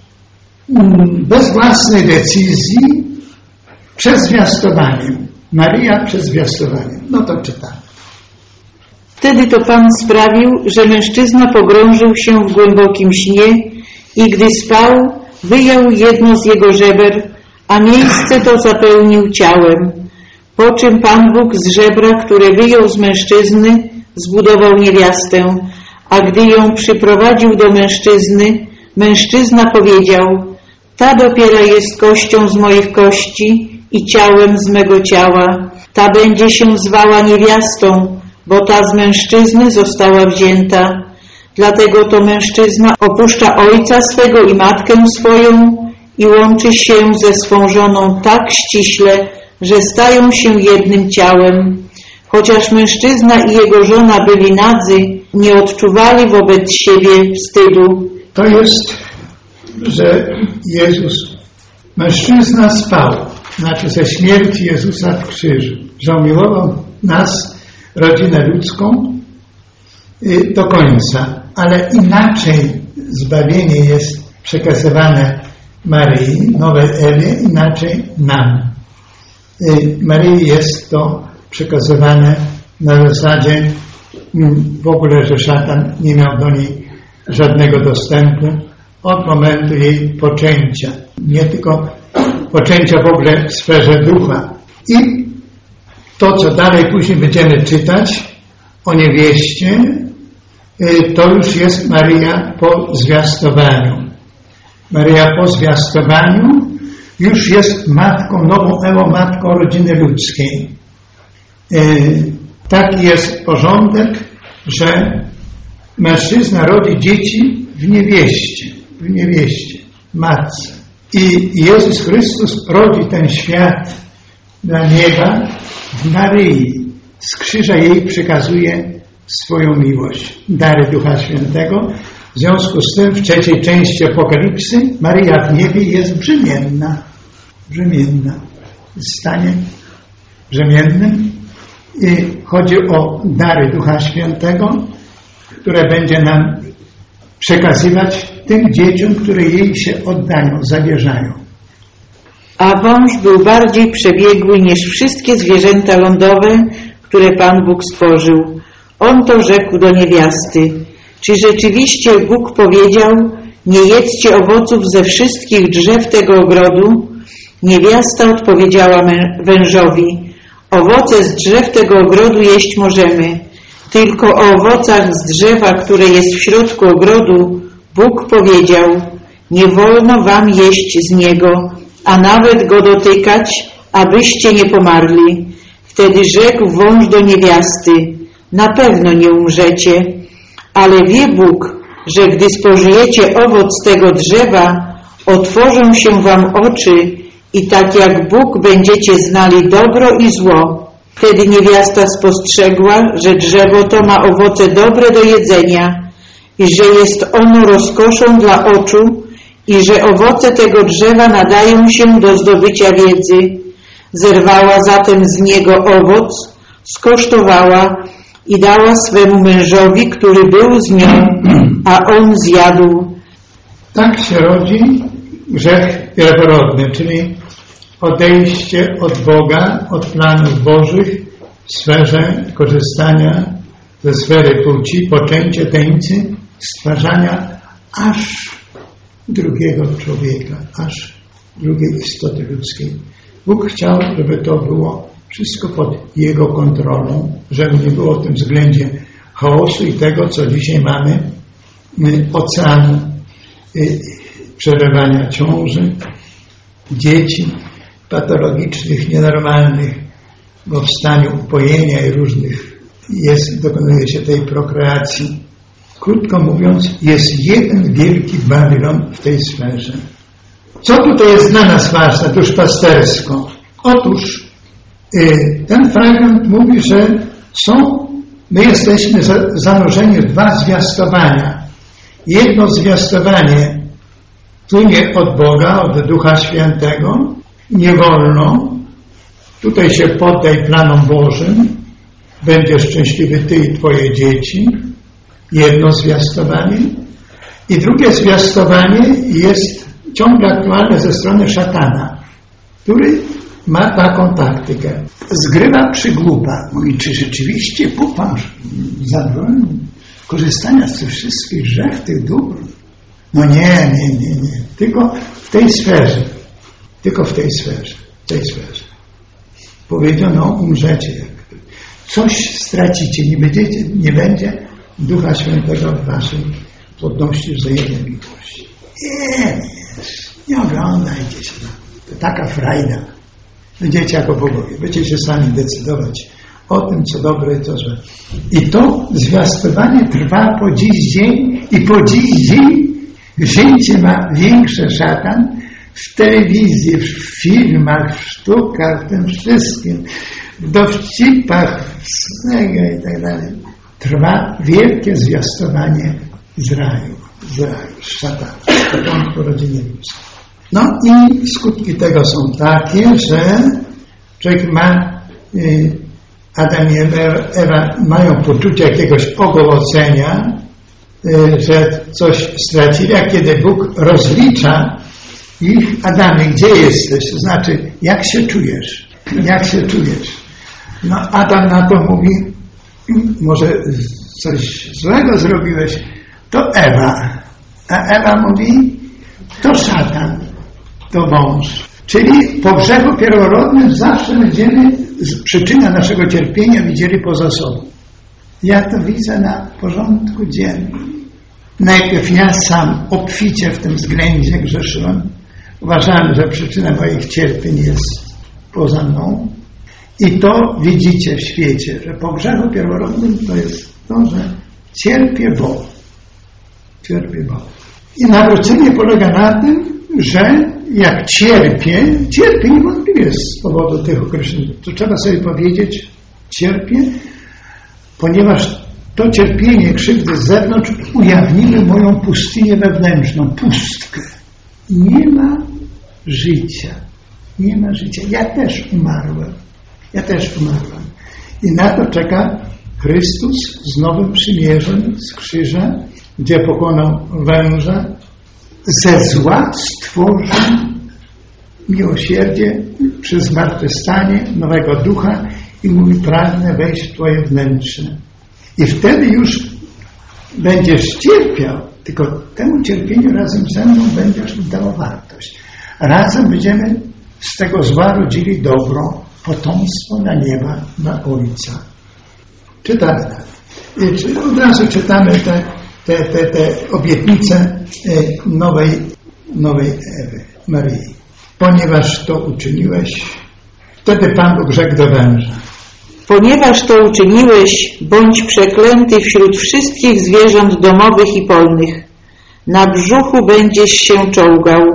bez własnej decyzji, przez zwiastowanie. Maryja przez zwiastowanie. No to czytamy. Wtedy to Pan sprawił, że mężczyzna pogrążył się w głębokim śnie i gdy spał, wyjął jedno z jego żeber, a miejsce to zapełnił ciałem. Po czym Pan Bóg z żebra, które wyjął z mężczyzny, zbudował niewiastę, a gdy ją przyprowadził do mężczyzny, mężczyzna powiedział: ta dopiero jest kością z moich kości i ciałem z mego ciała. Ta będzie się zwała niewiastą, bo ta z mężczyzny została wzięta. Dlatego to mężczyzna opuszcza ojca swego i matkę swoją i łączy się ze swą żoną tak ściśle, że stają się jednym ciałem. Chociaż mężczyzna i jego żona byli nadzy, nie odczuwali wobec siebie wstydu. To jest, że mężczyzna spał, znaczy ze śmierci Jezusa w krzyżu, że umiłował nas, rodzinę ludzką, do końca. Ale inaczej zbawienie jest przekazywane Maryi, nowej Ewie, inaczej nam. Maryi jest to przekazywane na zasadzie w ogóle, że szatan nie miał do niej żadnego dostępu od momentu jej poczęcia. Nie tylko poczęcia w ogóle w sferze ducha. I to, co dalej później będziemy czytać o niewieście, to już jest Maryja po zwiastowaniu. Maryja po zwiastowaniu już jest matką, nową Ewą, matką rodziny ludzkiej. Taki jest porządek, że mężczyzna rodzi dzieci w niewieście, matce. I Jezus Chrystus rodzi ten świat dla nieba w Maryi. Z krzyża jej przekazuje swoją miłość, dary Ducha Świętego. W związku z tym w trzeciej części Apokalipsy Maryja w niebie jest brzemienna. W stanie brzemiennym. I chodzi o dary Ducha Świętego, które będzie nam przekazywać tym dzieciom, które jej się oddają, zawierzają. A wąż był bardziej przebiegły niż wszystkie zwierzęta lądowe, które Pan Bóg stworzył. On to rzekł do niewiasty: czy rzeczywiście Bóg powiedział: nie jedzcie owoców ze wszystkich drzew tego ogrodu? Niewiasta odpowiedziała wężowi: owoce z drzew tego ogrodu jeść możemy, tylko o owocach z drzewa, które jest w środku ogrodu, Bóg powiedział: nie wolno wam jeść z niego, a nawet go dotykać, abyście nie pomarli. Wtedy rzekł wąż do niewiasty: na pewno nie umrzecie, ale wie Bóg, że gdy spożyjecie owoc tego drzewa, otworzą się wam oczy i tak jak Bóg będziecie znali dobro i zło. Wtedy niewiasta spostrzegła, że drzewo to ma owoce dobre do jedzenia i że jest ono rozkoszą dla oczu i że owoce tego drzewa nadają się do zdobycia wiedzy. Zerwała zatem z niego owoc, skosztowała i dała swemu mężowi, który był z nią, a on zjadł. Tak się rodzi grzech pierworodny, czyli odejście od Boga, od planów Bożych w sferze korzystania ze sfery płci, poczęcie tańcy, stwarzania aż drugiego człowieka, aż drugiej istoty ludzkiej. Bóg chciał, żeby to było wszystko pod Jego kontrolą, żeby nie było w tym względzie chaosu i tego, co dzisiaj mamy, oceanu przerywania ciąży, dzieci patologicznych, nienormalnych, bo w stanie upojenia i różnych dokonuje się tej prokreacji. Krótko mówiąc, jest jeden wielki Babilon w tej sferze. Co tutaj jest dla nas ważne, duszpastersko? Otóż ten fragment mówi, że my jesteśmy zanurzeni w dwa zwiastowania. Jedno zwiastowanie płynie od Boga, od Ducha Świętego. Nie wolno. Tutaj się poddaj planom Bożym. Będziesz szczęśliwy ty i twoje dzieci. Jedno zwiastowanie. I drugie zwiastowanie jest ciągle aktualne ze strony szatana, który ma taką taktykę. Zgrywa przygłupa. Mówi, czy rzeczywiście Bóg wam zabronił korzystania z tych wszystkich grzech, tych dóbr? No nie. Tylko w tej sferze. Tylko w tej sferze. Powiedziano, umrzecie. Coś stracicie. Nie będzie Ducha Świętego w waszej płodności, wzajemnej miłości. Nie oglądajcie się na to. To taka frajda. Będziecie jako bogowie. Będziecie sami decydować o tym, co dobre i co złe. I to zwiastowanie trwa po dziś dzień i po dziś dzień wzięcie ma większe szatan w telewizji, w filmach, w sztukach, w tym wszystkim, w dowcipach, w i tak dalej. Trwa wielkie zwiastowanie z raju, z szatana, z początku rodziny ludzkiej. No i skutki tego są takie, że człowiek ma, Adam i Ewa mają poczucie jakiegoś ogołocenia, że coś stracili, a kiedy Bóg rozlicza ich, Adamie, gdzie jesteś? To znaczy, jak się czujesz? No Adam na to mówi, może coś złego zrobiłeś, to Ewa. A Ewa mówi, to szatan, to wąż. Czyli po grzechu pierworodnym zawsze będziemy przyczynę naszego cierpienia widzieli poza sobą. Ja to widzę na porządku dziennym. Najpierw ja sam obficie w tym względzie grzeszyłem. Uważałem, że przyczyna moich cierpień jest poza mną. I to widzicie w świecie, że po grzechu pierworodnym to jest to, że cierpię Bogu. I nawrócenie polega na tym, że jak cierpię niewątpliwie z powodu tych określonych. To trzeba sobie powiedzieć, cierpię, ponieważ to cierpienie, krzywdy z zewnątrz ujawniły moją pustynię wewnętrzną, pustkę. Nie ma życia. Ja też umarłem. I na to czeka Chrystus z nowym przymierzem, z krzyża, gdzie pokonał węża, ze zła stworzył miłosierdzie przy zmartwychwstanie nowego ducha i mówi, pragnę wejść w twoje wnętrze. I wtedy już będziesz cierpiał, tylko temu cierpieniu razem ze mną będziesz dawał wartość. Razem będziemy z tego zła rodzili dobro, potomstwo na nieba, na Ojca. Czytamy dalej. Od razu czytamy te obietnice nowej Ewy, Maryi. Ponieważ to uczyniłeś, wtedy Pan Bóg rzekł do węża. Ponieważ to uczyniłeś, bądź przeklęty wśród wszystkich zwierząt domowych i polnych. Na brzuchu będziesz się czołgał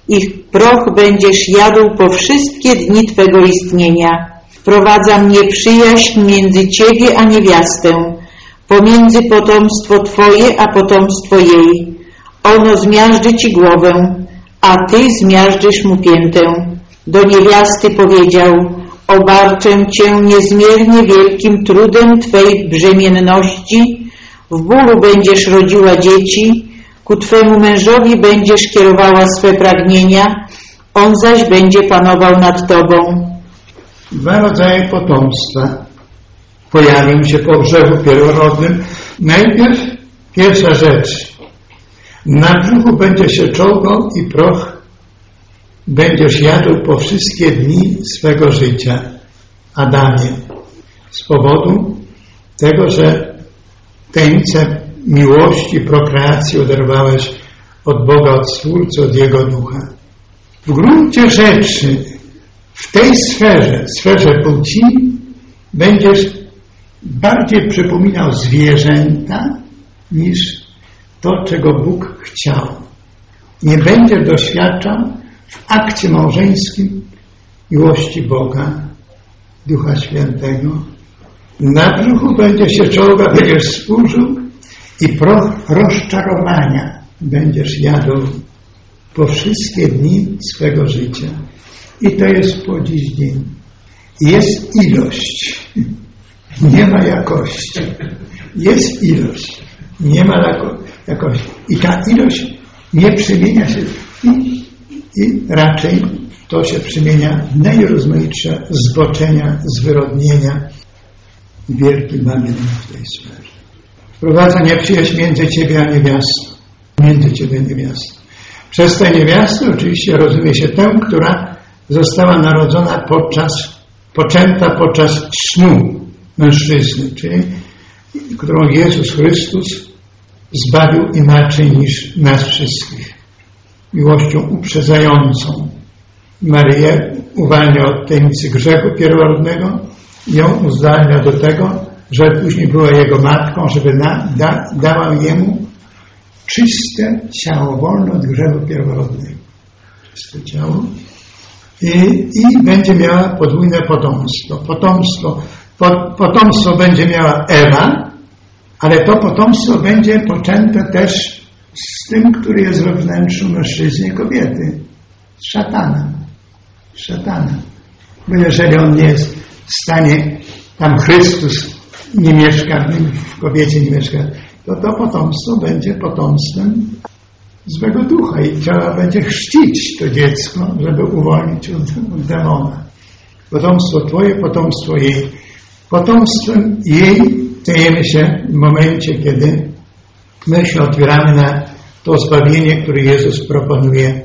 i proch będziesz jadł po wszystkie dni Twego istnienia. Wprowadzam nieprzyjaźń między Ciebie a niewiastę, pomiędzy potomstwo Twoje a potomstwo jej. Ono zmiażdży Ci głowę, a Ty zmiażdżysz mu piętę. Do niewiasty powiedział: obarczę Cię niezmiernie wielkim trudem Twej brzemienności, w bólu będziesz rodziła dzieci, ku Twemu mężowi będziesz kierowała swe pragnienia, on zaś będzie panował nad Tobą. Dwa rodzaje potomstwa pojawią się po grzechu pierworodnym. Najpierw pierwsza rzecz. Na brzuchu będzie się czołgał i proch będziesz jadł po wszystkie dni swego życia. Adamie. Z powodu tego, że tańce miłości, prokreacji oderwałeś od Boga, od Stwórcy, od Jego Ducha. W gruncie rzeczy w tej sferze płci będziesz bardziej przypominał zwierzęta niż to, czego Bóg chciał. Nie będziesz doświadczał w akcie małżeńskim miłości Boga, Ducha Świętego. Na brzuchu będzie się czołgał, będziesz służył i proch rozczarowania będziesz jadł po wszystkie dni swego życia. I to jest po dziś dzień. Jest ilość, nie ma jakości. Jest ilość, nie ma jakości. I ta ilość nie przemienia się i raczej to się przemienia w najrozmaitsze zboczenia, zwyrodnienia. Wielki namiot w tej sferze. Wprowadza nieprzyjaźń między Ciebie a niewiastą. Między Ciebie a niewiastą. Przez tę niewiastę oczywiście rozumie się tę, która została narodzona poczęta podczas snu mężczyzny, czyli którą Jezus Chrystus zbawił inaczej niż nas wszystkich. Miłością uprzedzającą. Maryję uwalnia od tajemnicy grzechu pierworodnego, ją uzdalnia do tego, że później była Jego matką, żeby dała Jemu czyste ciało, wolne od grzechu pierworodnego. Czyste ciało. I będzie miała podwójne potomstwo. Potomstwo będzie miała Ewa, ale to potomstwo będzie poczęte też z tym, który jest we wnętrzu mężczyzny i kobiety. Z szatanem. Bo jeżeli on nie jest w stanie, tam Chrystus nie mieszka, w kobiecie nie mieszka, to potomstwo będzie potomstwem złego ducha i trzeba będzie chrzcić to dziecko, żeby uwolnić od demona. Potomstwo Twoje, potomstwo jej. Potomstwem jej stajemy się w momencie, kiedy my się otwieramy na to zbawienie, które Jezus proponuje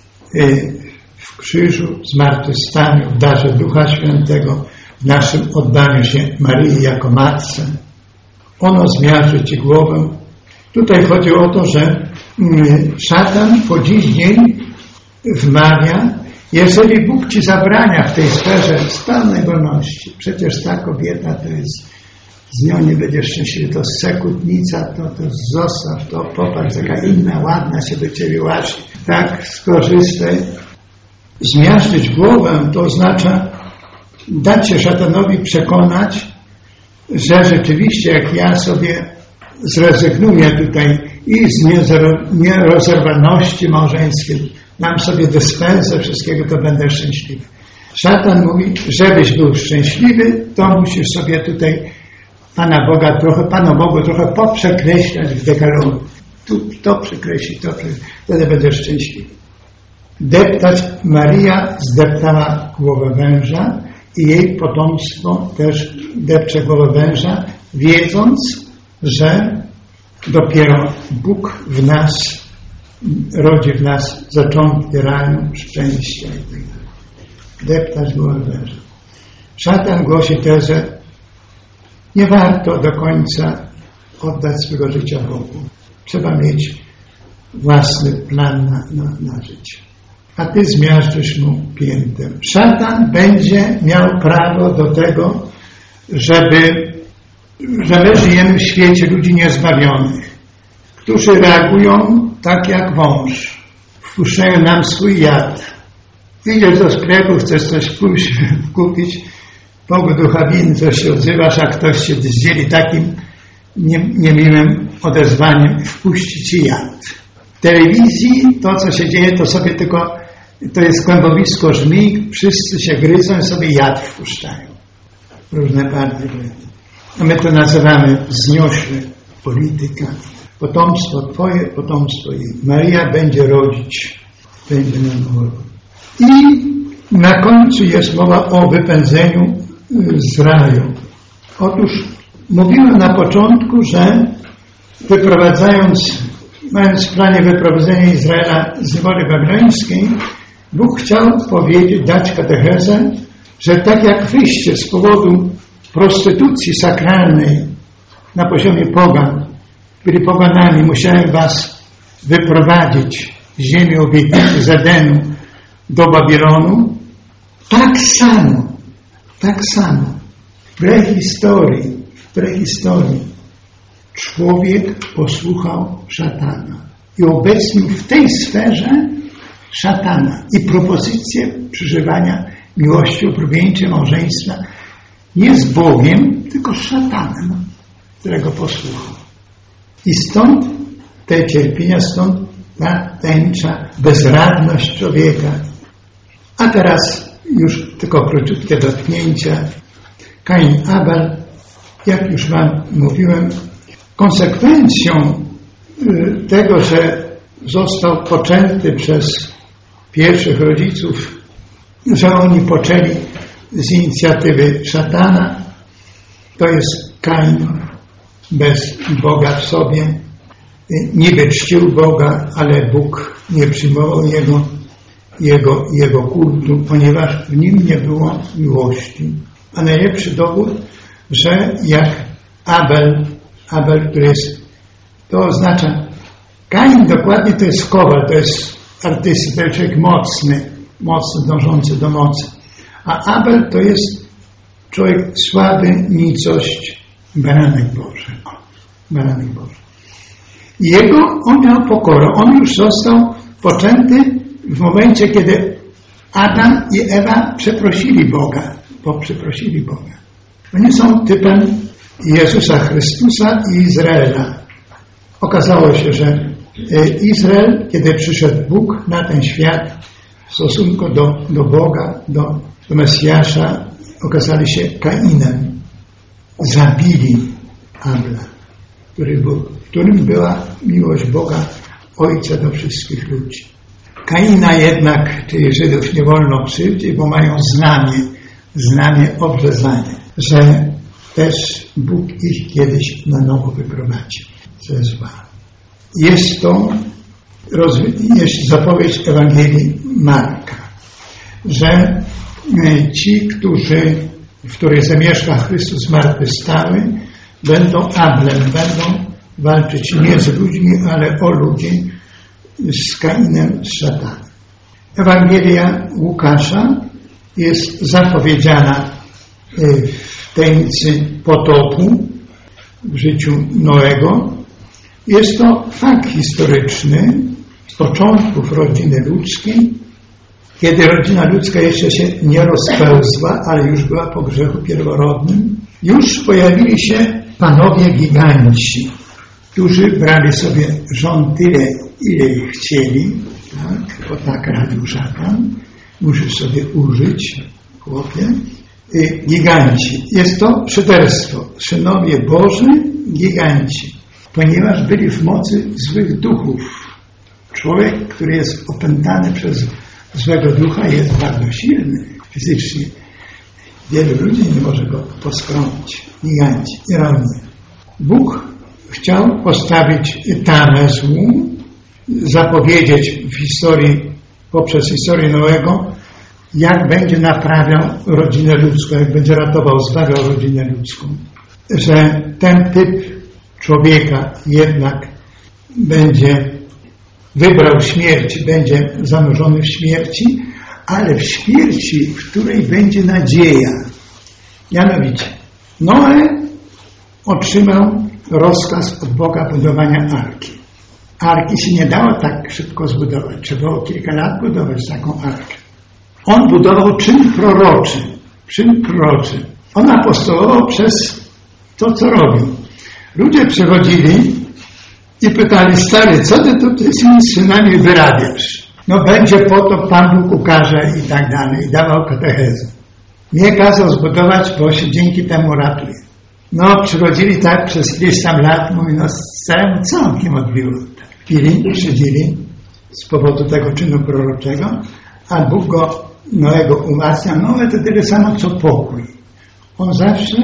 w krzyżu, zmartwychwstaniu, w darze Ducha Świętego, w naszym oddaniu się Maryi jako Matce. Ono zmiażdży Ci głowę. Tutaj chodzi o to, że szatan po dziś dzień wmawia, jeżeli Bóg Ci zabrania w tej sferze z pełnej wolności, przecież ta kobieta to jest, z nią nie będziesz szczęśliwy, to sekutnica, to zostaw, to popatrz, taka inna, ładna się do Ciebie łaści. Tak, skorzystaj. Zmiażdżyć głowę to oznacza dać się szatanowi przekonać, że rzeczywiście jak ja sobie zrezygnuję tutaj i z nierozerwalności małżeńskiej, dam sobie dyspensę wszystkiego, to będę szczęśliwy. Szatan mówi, żebyś był szczęśliwy, to musisz sobie tutaj Panu Bogu trochę poprzekreślać w dekalogu. Tu to przekreślić, wtedy będziesz szczęśliwy. Maryja zdeptała głowę węża i jej potomstwo też depcze głowę węża, wiedząc, że dopiero Bóg w nas rodzi w nas zaczątki raju, szczęścia i tak dalej. Deptać głowę węża. Szatan głosi tezę, nie warto do końca oddać swego życia Bogu. Trzeba mieć własny plan na życie. A Ty zmiażdżysz mu piętę. Szatan będzie miał prawo do tego, że my żyjemy w świecie ludzi niezbawionych, którzy reagują tak jak wąż. wpuszczają nam swój jad. Idziesz do sklepu, chcesz coś pójść kupić, Bogu ducha win, coś się odzywasz, a ktoś się zdzieli takim niemiłym odezwaniem, wpuści ci jad. W telewizji to, co się dzieje, to sobie tylko, to jest kłębowisko żmij, wszyscy się gryzą i sobie jad wpuszczają. Różne partie. A my to nazywamy wzniośle polityka. Potomstwo Twoje, potomstwo jej. Maria będzie rodzić, będzie nam rodzić. I na końcu jest mowa o wypędzeniu z raju. Otóż mówiłem na początku, że mając w planie wyprowadzenia Izraela z niewoli babilońskiej, Bóg chciał powiedzieć, dać katechezę, że tak jak wyście z powodu prostytucji sakralnej na poziomie pogan, byli poganami, musiałem was wyprowadzić z ziemi obietnicy, z Edenu do Babilonu, tak samo w prehistorii człowiek posłuchał szatana i obecnił w tej sferze szatana i propozycję przeżywania miłości oblubieńczej małżeństwa nie z Bogiem, tylko z szatanem, którego posłuchał. I stąd te cierpienia, stąd ta tajemnicza bezradność człowieka. A teraz już tylko króciutkie dotknięcia. Kain, Abel, jak już wam mówiłem, konsekwencją tego, że został poczęty przez pierwszych rodziców, że oni poczęli z inicjatywy szatana, to jest Kain bez Boga w sobie. Niby czcił Boga, ale Bóg nie przyjmował jego kultu, ponieważ w nim nie było miłości. A najlepszy dowód, że jak Abel, który jest, to oznacza, Kain dokładnie to jest kowal, to jest artysta, to jest człowiek mocny, dążący do mocy. A Abel to jest człowiek słaby, nicość, baranek Boży. I on miał pokorę. On już został poczęty w momencie, kiedy Adam i Ewa przeprosili Boga. Oni są typem Jezusa Chrystusa i Izraela. Okazało się, że Izrael, kiedy przyszedł Bóg na ten świat w stosunku do Boga, do Mesjasza, okazali się Kainem. Zabili Abla, w którym była miłość Boga, Ojca do wszystkich ludzi. Kaina jednak, czyli Żydów, nie wolno krzywdzić, bo mają znamię obrzezania, że też Bóg ich kiedyś na nowo wyprowadzi ze zła. Jest to zapowiedź Ewangelii Marka, że ci, w których zamieszka Chrystus zmartwychwstały, będą Ablem, będą walczyć nie z ludźmi, ale o ludzi, z Kainem, z szatanem. Ewangelia Łukasza jest zapowiedziana w tajemnicy potopu w życiu Noego. Jest to fakt historyczny z początków rodziny ludzkiej, kiedy rodzina ludzka jeszcze się nie rozpełzła, ale już była po grzechu pierworodnym. Już pojawili się panowie giganci, którzy brali sobie żon tyle, ile ich chcieli, tak? Bo tak radził szatan. Musisz sobie użyć, chłopie. Giganci. Jest to szyderstwo. Synowie Boży, giganci. Ponieważ byli w mocy złych duchów. Człowiek, który jest opętany przez złego ducha, jest bardzo silny fizycznie. Wielu ludzi nie może go poskromić. Giganci. Ironia. Bóg chciał postawić tamę złu, zapowiedzieć poprzez historię Noego, jak będzie naprawiał rodzinę ludzką, jak będzie ratował, zbawiał rodzinę ludzką. Że ten typ człowieka jednak będzie wybrał śmierć, będzie zanurzony w śmierci, ale w śmierci, w której będzie nadzieja. Mianowicie, Noe otrzymał rozkaz od Boga budowania arki. arki się nie dało tak szybko zbudować. Trzeba było kilka lat budować taką arkę. On budował czyn proroczy. Czyn proroczy. On apostołował przez to, co robił. Ludzie przychodzili i pytali: stary, co ty tutaj z tymi synami wyrabiasz? No będzie po to, Pan Bóg ukaże i tak dalej. I dawał katechezę. Nie kazał zbudować, bo się dzięki temu ratuje. No przychodzili tak przez ileś tam lat, mówi, no staremu całkiem odbiło. Pili, szydzili z powodu tego czynu proroczego, a Bóg go, Noego umacnia, no ale to tyle samo co pokój. On zawsze,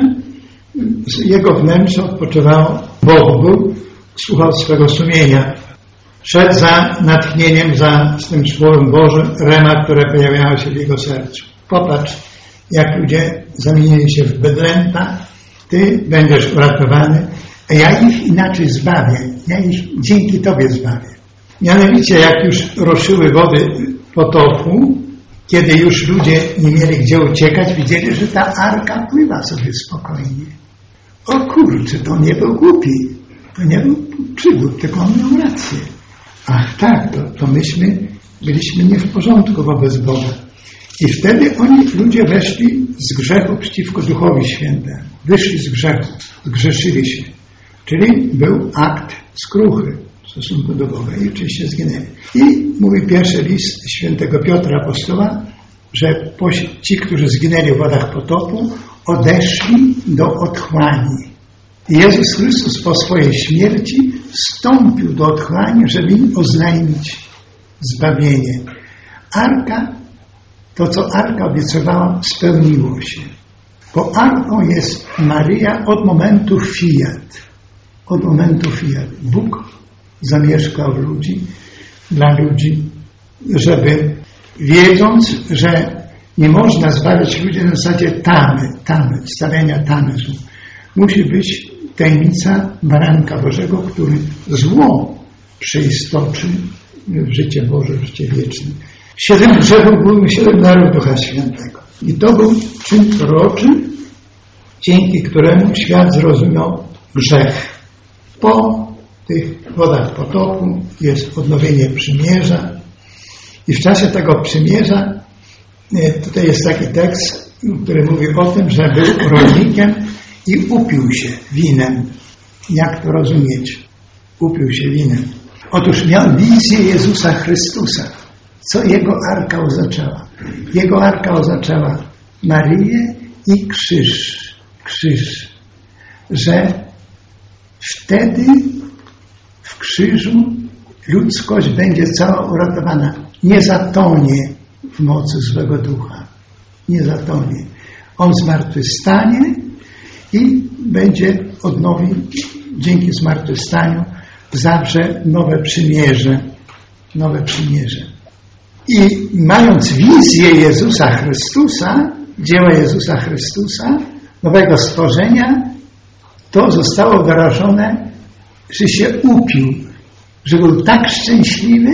jego wnętrze odpoczywało w Bogu, słuchał swego sumienia. Szedł za natchnieniem, za tym Słowem Bożym, rema, które pojawiało się w jego sercu. Popatrz, jak ludzie zamienili się w bydlęta, ty będziesz uratowany, a ja ich inaczej zbawię. Ja ich dzięki Tobie zbawię. Mianowicie, jak już ruszyły wody potopu, kiedy już ludzie nie mieli gdzie uciekać, widzieli, że ta arka pływa sobie spokojnie. O kurczę, to nie był głupi. To nie był przygód, tylko on miał rację. Ach tak, to myśmy byliśmy nie w porządku wobec Boga. I wtedy ludzie weszli z grzechu przeciwko Duchowi Świętemu. Wyszli z grzechu, zgrzeszyli się. Czyli był akt skruchy w stosunku do Boga i oczywiście zginęli. I mówi pierwszy list świętego Piotra Apostoła, że ci, którzy zginęli w wodach potopu, odeszli do otchłani. I Jezus Chrystus po swojej śmierci wstąpił do otchłani, żeby im oznajmić zbawienie. Arka, to co Arka obiecywała, spełniło się. Bo Arką jest Maryja od momentu fiat. Od momentu fiat. Bóg zamieszkał w ludzi, dla ludzi, żeby wiedząc, że nie można zbawić ludzi na zasadzie tamy, stawiania tamy. Musi być tajemnica baranka Bożego, który zło przeistoczy w życie Boże, w życie wieczne. 7 grzechów było 7 darów Ducha Świętego. I to był czyn proroczy, dzięki któremu świat zrozumiał grzech. Po tych wodach potopu jest odnowienie przymierza i w czasie tego przymierza tutaj jest taki tekst, który mówi o tym, że był rolnikiem i upił się winem. Jak to rozumieć? Upił się winem. Otóż miał wizję Jezusa Chrystusa. Co jego arka oznaczała? Jego arka oznaczała Maryję i krzyż. Krzyż. Że wtedy w krzyżu ludzkość będzie cała uratowana. Nie zatonie w mocy złego ducha. Nie zatonie. On zmartwychwstanie i będzie odnowi dzięki zmartwychwstaniu zawrze nowe przymierze. Nowe przymierze. I mając wizję Jezusa Chrystusa, dzieła Jezusa Chrystusa, nowego stworzenia, to zostało wyrażone, że się upił, że był tak szczęśliwy,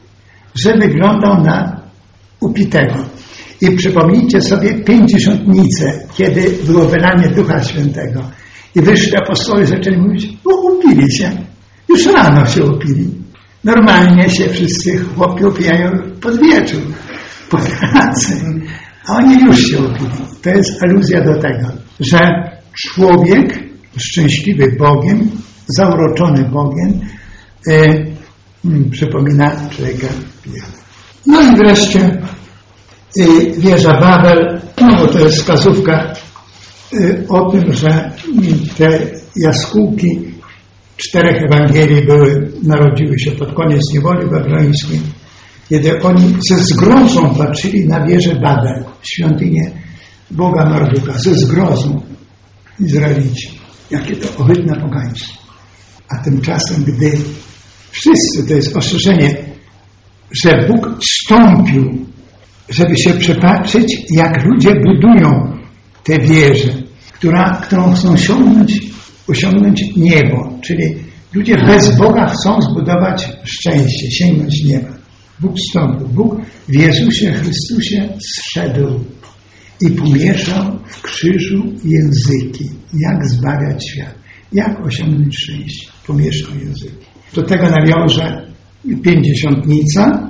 że wyglądał na upitego. I przypomnijcie sobie pięćdziesiątnicę, kiedy było wylanie Ducha Świętego. I wyszli apostołowie zaczęli mówić, upili się. Już rano się upili. Normalnie się wszyscy chłopi upijają pod wieczór, po pracy. A oni już się upili. To jest aluzja do tego, że człowiek szczęśliwy Bogiem, zauroczony Bogiem, przypomina człowieka pijana. No i wreszcie wieża Babel, no bo to jest wskazówka o tym, że te jaskółki 4 Ewangelii narodziły się pod koniec niewoli babilońskiej, kiedy oni ze zgrozą patrzyli na wieżę Babel, świątynię Boga Marduka, ze zgrozą Izraelici. Jakie to ohydne pogaństwo. A tymczasem, gdy wszyscy, to jest ostrzeżenie, że Bóg wstąpił, żeby się przypatrzyć, jak ludzie budują tę wieżę, którą chcą osiągnąć niebo. Czyli ludzie bez Boga chcą zbudować szczęście, sięgnąć nieba. Bóg wstąpił. Bóg w Jezusie Chrystusie zszedł i pomieszał w krzyżu języki. Jak zbawiać świat? Jak osiągnąć szczęście? Pomieszał języki. Do tego nawiąże pięćdziesiątnica,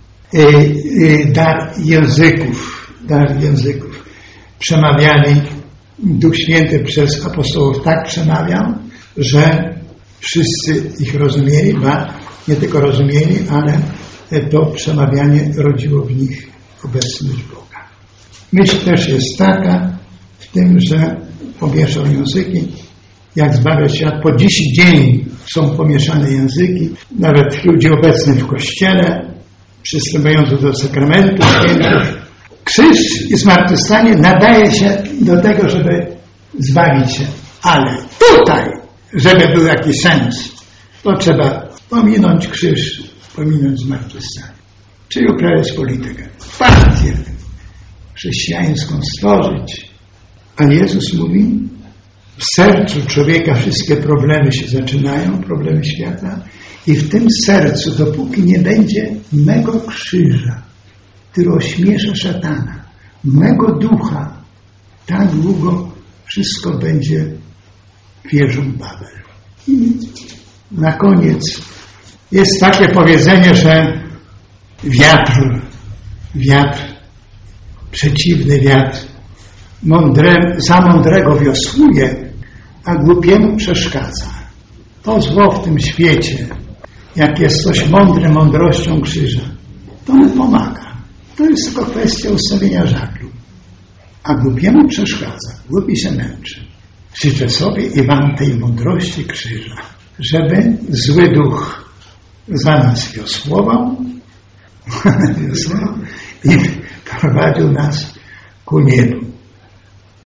dar języków. Przemawiali, Duch Święty przez apostołów tak przemawiał, że wszyscy ich rozumieli, nie tylko rozumieli, ale to przemawianie rodziło w nich obecność Boga. Myśl też jest taka w tym, że pomieszał języki, jak zbawia świat. Po dziś dzień są pomieszane języki, nawet ludzie obecni w Kościele, przystępujący do sakramentu świętych. Krzyż i zmartwychwstanie nadaje się do tego, żeby zbawić się, ale tutaj, żeby był jakiś sens, to trzeba pominąć krzyż, pominąć zmartwychwstanie. Czyli uprawiać politykę, partię chrześcijańską stworzyć. A Jezus mówi, w sercu człowieka wszystkie problemy się zaczynają, problemy świata, i w tym sercu, dopóki nie będzie mego krzyża, który ośmiesza szatana, mego ducha, tak długo wszystko będzie wieżą Babel. I na koniec jest takie powiedzenie, że wiatr, przeciwny wiatr, za mądrego wiosłuje, a głupiemu przeszkadza. To zło w tym świecie, jak jest coś mądre mądrością krzyża, to mu pomaga. To jest tylko kwestia ustawienia żaglu. A głupiemu przeszkadza. Głupi się męczy. Życzę sobie i wam tej mądrości krzyża, żeby zły duch za nas wiosłował i prowadził nas ku niebu.